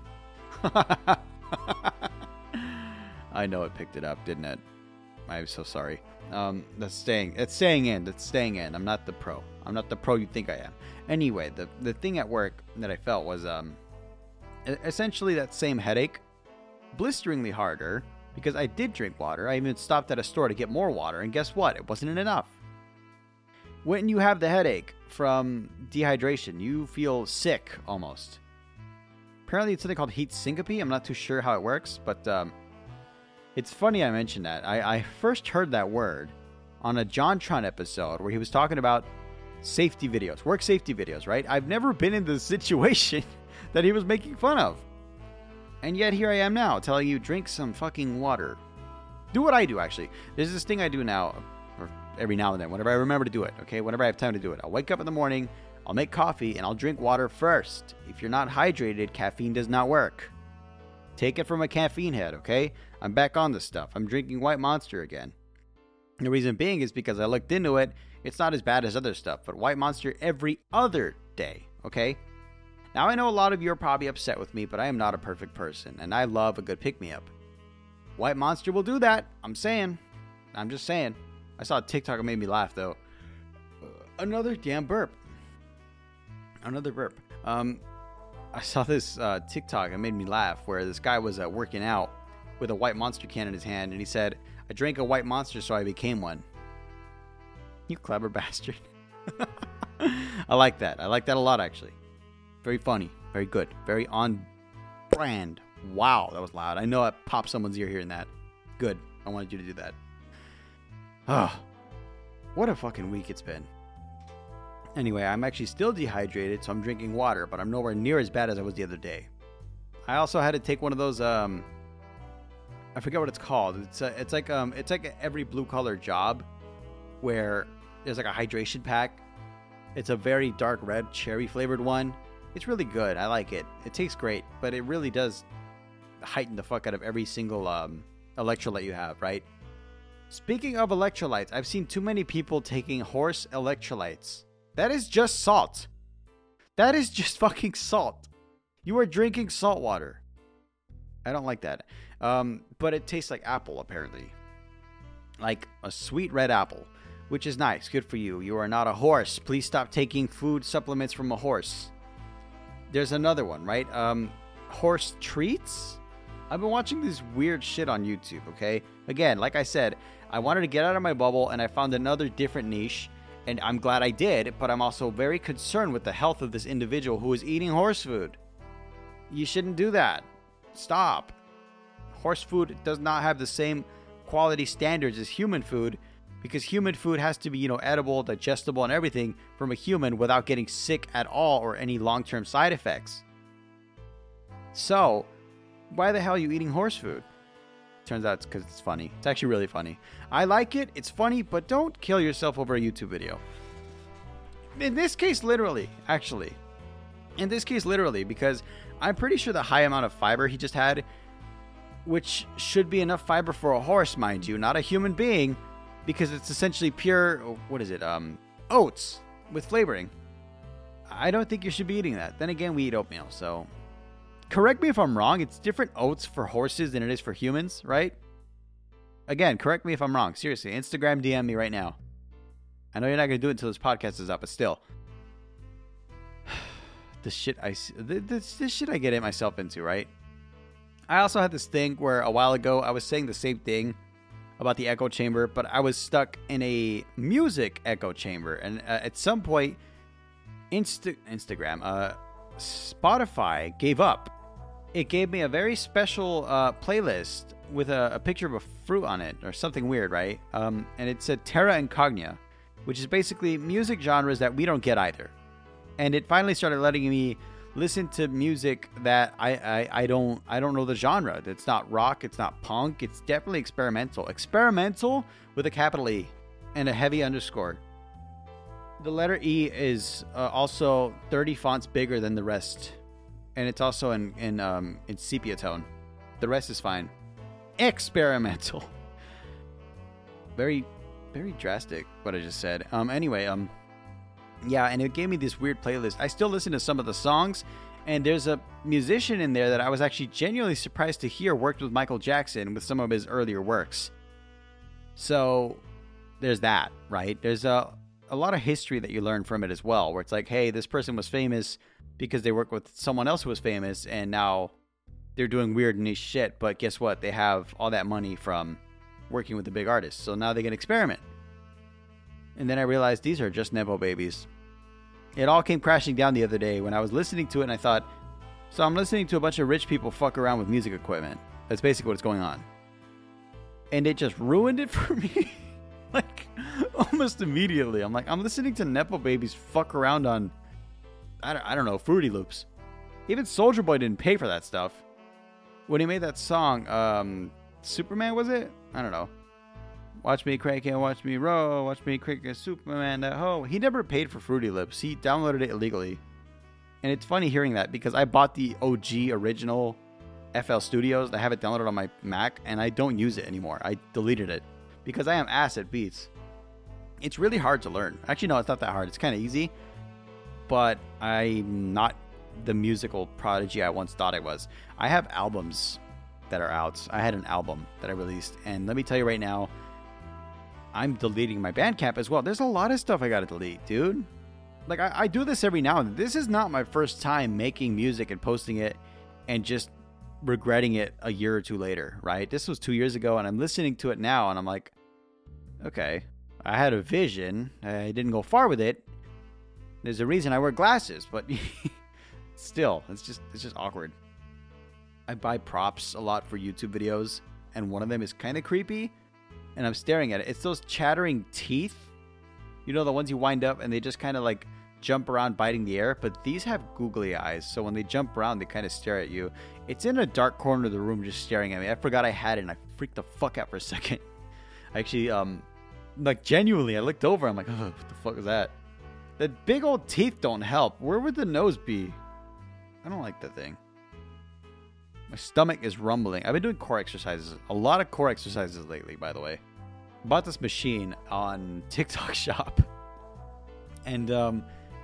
I know it picked it up, didn't it? I'm so sorry. Um, that's staying. It's staying in. That's staying in. I'm not the pro. I'm not the pro you think I am. Anyway, the the thing at work that I felt was um, essentially that same headache, blisteringly harder because I did drink water. I even stopped at a store to get more water, and guess what? It wasn't enough. When you have the headache from dehydration, you feel sick almost. Apparently, it's something called heat syncope. I'm not too sure how it works, but um. It's funny I mentioned that. I, I first heard that word on a JonTron episode where he was talking about safety videos, work safety videos, right? I've never been in the situation that he was making fun of. And yet here I am now telling you, drink some fucking water. Do what I do, actually. There's this thing I do now, or every now and then, whenever I remember to do it, okay? Whenever I have time to do it. I'll wake up in the morning, I'll make coffee, and I'll drink water first. If you're not hydrated, caffeine does not work. Take it from a caffeine head, okay? I'm back on this stuff. I'm drinking White Monster again. The reason being is because I looked into it. It's not as bad as other stuff, but White Monster every other day, okay? Now, I know a lot of you are probably upset with me, but I am not a perfect person, and I love a good pick-me-up. White Monster will do that. I'm saying. I'm just saying. I saw a TikTok that made me laugh, though. Uh, another damn burp. Another burp. Um... I saw this uh, TikTok that made me laugh where this guy was uh, working out with a White Monster can in his hand, and he said, I drank a White Monster so I became one. You clever bastard. I like that. I like that a lot, actually. Very funny. Very good. Very on brand. Wow, that was loud. I know I popped someone's ear hearing that. Good. I wanted you to do that. Oh, what a fucking week it's been. Anyway, I'm actually still dehydrated, so I'm drinking water, but I'm nowhere near as bad as I was the other day. I also had to take one of those, um, I forget what it's called. It's a, it's like um, it's like every blue-collar job where there's like a hydration pack. It's a very dark red cherry-flavored one. It's really good. I like it. It tastes great, but it really does heighten the fuck out of every single um, electrolyte you have, right? Speaking of electrolytes, I've seen too many people taking horse electrolytes. That is just salt. That is just fucking salt. You are drinking salt water. I don't like that. Um, but it tastes like apple, apparently. Like a sweet red apple, which is nice. Good for you. You are not a horse. Please stop taking food supplements from a horse. There's another one, right? Um, horse treats? I've been watching this weird shit on YouTube, okay? Again, like I said, I wanted to get out of my bubble, and I found another different niche. And I'm glad I did, but I'm also very concerned with the health of this individual who is eating horse food. You shouldn't do that. Stop. Horse food does not have the same quality standards as human food because human food has to be, you know, edible, digestible, and everything from a human without getting sick at all or any long-term side effects. So, why the hell are you eating horse food? Turns out it's because it's funny. It's actually really funny. I like it. It's funny, but don't kill yourself over a YouTube video. In this case, literally, actually. In this case, literally, because I'm pretty sure the high amount of fiber he just had, which should be enough fiber for a horse, mind you, not a human being, because it's essentially pure, what is it, um, oats with flavoring. I don't think you should be eating that. Then again, we eat oatmeal, so... Correct me if I'm wrong. It's different oats for horses than it is for humans, right? Again, correct me if I'm wrong. Seriously, Instagram D M me right now. I know you're not going to do it until this podcast is up, but still. the shit I this, this shit I get myself into, right? I also had this thing where a while ago I was saying the same thing about the echo chamber, but I was stuck in a music echo chamber, and uh, at some point, Insta- Instagram, uh, Spotify gave up. It gave me a very special uh, playlist with a, a picture of a fruit on it, or something weird, right? Um, and it said Terra Incognia, which is basically music genres that we don't get either. And it finally started letting me listen to music that I, I, I don't I don't know the genre. It's not rock, it's not punk, it's definitely experimental. Experimental with a capital E and a heavy underscore. The letter E is uh, also thirty fonts bigger than the rest. And it's also in in um in sepia tone. The rest is fine. Experimental. Very very drastic what I just said. Um anyway, um yeah, and it gave me this weird playlist. I still listen to some of the songs, and there's a musician in there that I was actually genuinely surprised to hear worked with Michael Jackson with some of his earlier works. So there's that, right? There's a, a lot of history that you learn from it as well, where it's like, hey, this person was famous because they worked with someone else who was famous, and now they're doing weird niche shit, but guess what? They have all that money from working with the big artists, so now they can experiment. And then I realized these are just Nepo babies. It all came crashing down the other day when I was listening to it, and I thought, so I'm listening to a bunch of rich people fuck around with music equipment. That's basically what's going on. And it just ruined it for me. Like, almost immediately. I'm like, I'm listening to Nepo babies fuck around on, I don't, I don't know, Fruity Loops. Even Soulja Boy didn't pay for that stuff. When he made that song, um, Superman, was it? I don't know. Watch me crank and watch me roll. Watch me crank and Superman that ho. He never paid for Fruity Loops. He downloaded it illegally. And it's funny hearing that because I bought the O G original F L Studios. I have it downloaded on my Mac and I don't use it anymore. I deleted it because I am ass at beats. It's really hard to learn. Actually, no, it's not that hard. It's kind of easy. But I'm not the musical prodigy I once thought I was. I have albums that are out. I had an album that I released. And let me tell you right now, I'm deleting my Bandcamp as well. There's a lot of stuff I gotta delete, dude. Like, I, I do this every now and then. This is not my first time making music and posting it and just regretting it a year or two later, right? This was two years ago, and I'm listening to it now, and I'm like, okay, I had a vision. I didn't go far with it. There's a reason I wear glasses, but still, it's just it's just awkward. I buy props a lot for YouTube videos, and one of them is kind of creepy. And I'm staring at it. It's those chattering teeth. You know, the ones you wind up and they just kind of like jump around biting the air. But these have googly eyes. So when they jump around, they kind of stare at you. It's in a dark corner of the room just staring at me. I forgot I had it and I freaked the fuck out for a second. I actually, um, like genuinely, I looked over. I'm like, oh, what the fuck is that? The big old teeth don't help. Where would the nose be? I don't like that thing. My stomach is rumbling. I've been doing core exercises. A lot of core exercises lately, by the way. I bought this machine on TikTok Shop. And um,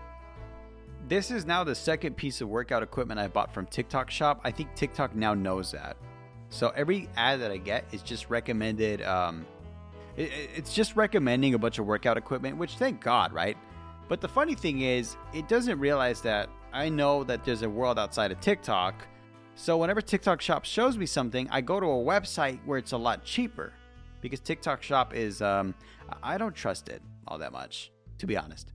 this is now the second piece of workout equipment I bought from TikTok Shop. I think TikTok now knows that. So every ad that I get is just recommended. Um, it, it's just recommending a bunch of workout equipment, which thank God, right? But the funny thing is, it doesn't realize that I know that there's a world outside of TikTok. So whenever TikTok Shop shows me something, I go to a website where it's a lot cheaper. Because TikTok Shop is, um, I don't trust it all that much, to be honest.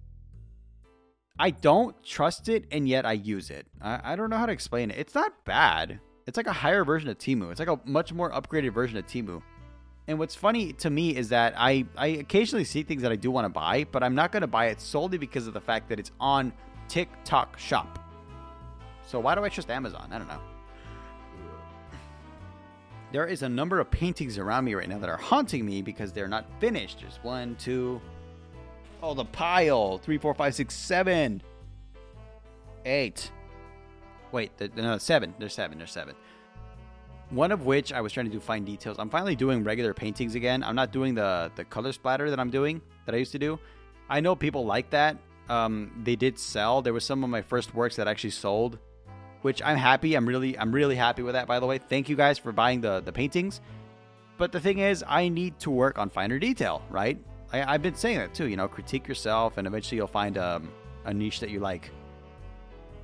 I don't trust it, and yet I use it. I, I don't know how to explain it. It's not bad. It's like a higher version of Temu. It's like a much more upgraded version of Temu. And what's funny to me is that I, I occasionally see things that I do want to buy, but I'm not going to buy it solely because of the fact that it's on TikTok Shop. So why do I trust Amazon? I don't know. There is a number of paintings around me right now that are haunting me because they're not finished. There's one, two, oh, the pile. Three, four, five, six, seven. Eight. Wait, no, seven. There's seven. There's seven. One of which I was trying to do fine details. I'm finally doing regular paintings again. I'm not doing the, the color splatter that I'm doing, that I used to do. I know people like that. Um, they did sell. There were some of my first works that actually sold, which I'm happy. I'm really, I'm really happy with that, by the way. Thank you guys for buying the, the paintings. But the thing is, I need to work on finer detail, right? I, I've been saying that too, you know, critique yourself and eventually you'll find um, a niche that you like.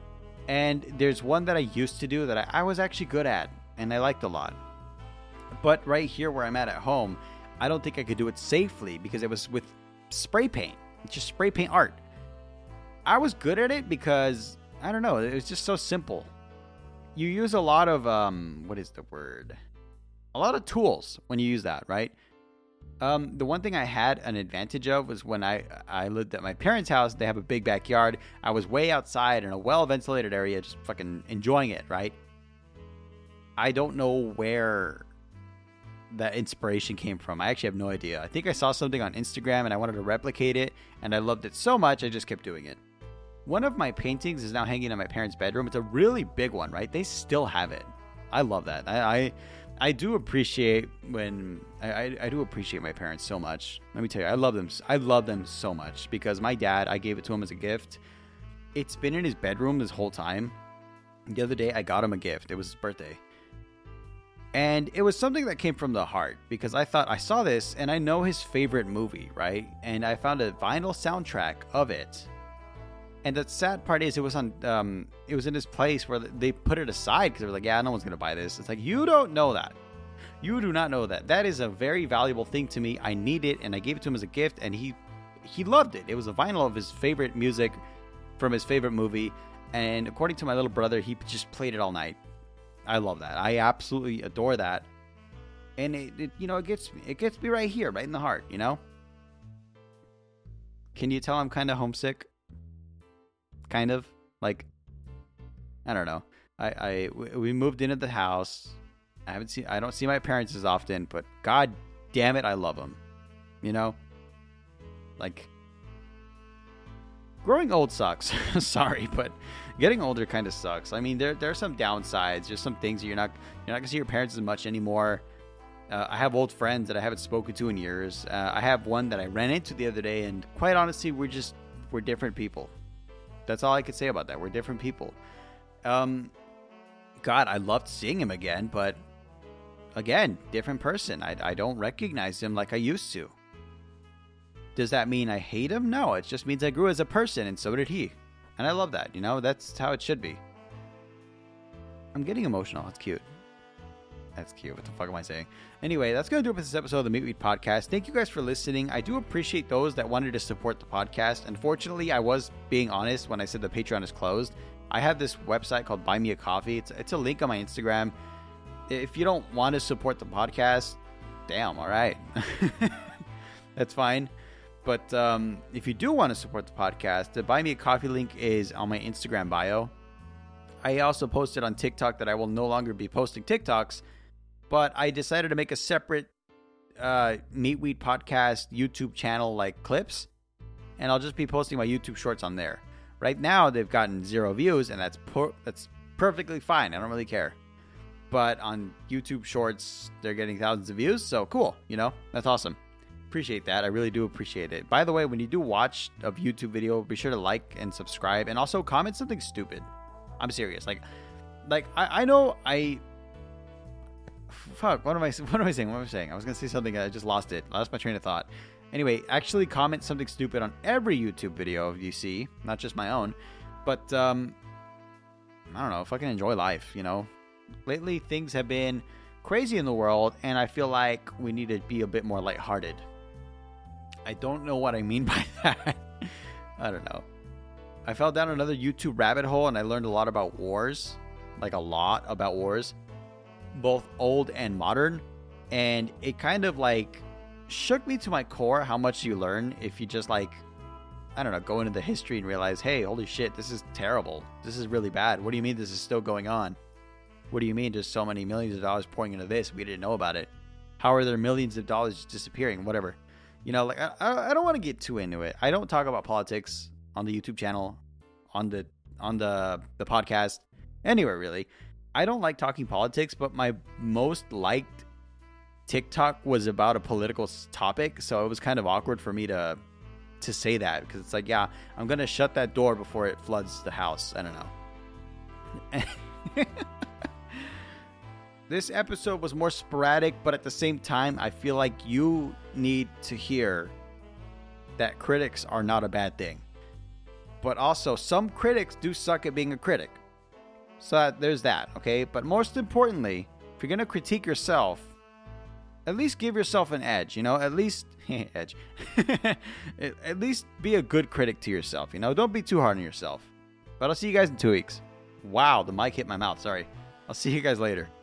And there's one that I used to do that I, I was actually good at and I liked a lot. But right here where I'm at at home, I don't think I could do it safely because it was with spray paint. It's just spray paint art. I was good at it because, I don't know, it was just so simple. You use a lot of, um, what is the word? A lot of tools when you use that, right? Um, the one thing I had an advantage of was when I, I lived at my parents' house. They have a big backyard. I was way outside in a well-ventilated area, just fucking enjoying it, right? I don't know where that inspiration came from. I actually have no idea. I think I saw something on Instagram and I wanted to replicate it, and I loved it so much I just kept doing it. One of my paintings is now hanging in my parents' bedroom. It's a really big one, right? They still have it. I love that. I I, I do appreciate when I, I I do appreciate my parents so much. Let me tell you, I love them. I love them so much because my dad, I gave it to him as a gift. It's been in his bedroom this whole time. The other day, I got him a gift. It was his birthday. And it was something that came from the heart because I thought I saw this and I know his favorite movie, right? And I found a vinyl soundtrack of it. And the sad part is it was on, um, it was in this place where they put it aside because they were like, yeah, no one's going to buy this. It's like, you don't know that. You do not know that. That is a very valuable thing to me. I need it. And I gave it to him as a gift and he, he loved it. It was a vinyl of his favorite music from his favorite movie. And according to my little brother, he just played it all night. I love that. I absolutely adore that. And it, it, you know, it gets me, it gets me right here, right in the heart, you know? Can you tell I'm kind of homesick? Kind of like, I don't know. I, I, we moved into the house. I haven't seen, I don't see my parents as often, but God damn it, I love them. You know? Like, growing old sucks. Sorry, but getting older kind of sucks. I mean, there there are some downsides. There's some things that you're not you're not gonna see your parents as much anymore. Uh, I have old friends that I haven't spoken to in years. Uh, I have one that I ran into the other day, and quite honestly, we're just we're different people. That's all I could say about that. We're different people. Um, God, I loved seeing him again, but again, different person. I I don't recognize him like I used to. Does that mean I hate him? No, it just means I grew as a person, and so did he. And I love that, you know? That's how it should be. I'm getting emotional. That's cute. That's cute. What the fuck am I saying? Anyway, that's going to do it for this episode of the Meatweed Podcast. Thank you guys for listening. I do appreciate those that wanted to support the podcast. Unfortunately, I was being honest when I said the Patreon is closed. I have this website called Buy Me a Coffee. It's, it's a link on my Instagram. If you don't want to support the podcast, damn, all right. That's fine. But um, if you do want to support the podcast, the Buy Me a Coffee link is on my Instagram bio. I also posted on TikTok that I will no longer be posting TikToks, but I decided to make a separate uh, Meatweed Podcast YouTube channel like clips, and I'll just be posting my YouTube shorts on there. Right now, they've gotten zero views, and that's per- that's perfectly fine. I don't really care. But on YouTube shorts, they're getting thousands of views, so cool. You know, that's awesome. Appreciate that. I really do appreciate it. By the way, when you do watch a YouTube video, be sure to like and subscribe, and also comment something stupid. I'm serious. Like, like I, I know I. Fuck. What am I? What am I saying? What am I saying? I was gonna say something. I just lost it. Lost my train of thought. Anyway, actually comment something stupid on every YouTube video you see, not just my own. But um, I don't know. Fucking enjoy life. You know. Lately, things have been crazy in the world, and I feel like we need to be a bit more lighthearted. I don't know what I mean by that. I don't know. I fell down another YouTube rabbit hole and I learned a lot about wars. Like a lot about wars. Both old and modern. And it kind of like shook me to my core how much you learn if you just like, I don't know, go into the history and realize, hey, holy shit, this is terrible. This is really bad. What do you mean this is still going on? What do you mean there's so many millions of dollars pouring into this? We didn't know about it. How are there millions of dollars disappearing? Whatever. You know, like, I, I don't want to get too into it. I don't talk about politics on the YouTube channel, on the on the the podcast, anywhere really. I don't like talking politics, but my most liked TikTok was about a political topic, so it was kind of awkward for me to to say that because it's like, yeah, I'm gonna shut that door before it floods the house. I don't know. This episode was more sporadic, but at the same time, I feel like you need to hear that critics are not a bad thing. But also, some critics do suck at being a critic. So that, there's that, okay? But most importantly, if you're going to critique yourself, at least give yourself an edge, you know? At least, edge. At least be a good critic to yourself, you know? Don't be too hard on yourself. But I'll see you guys in two weeks. Wow, the mic hit my mouth, sorry. I'll see you guys later.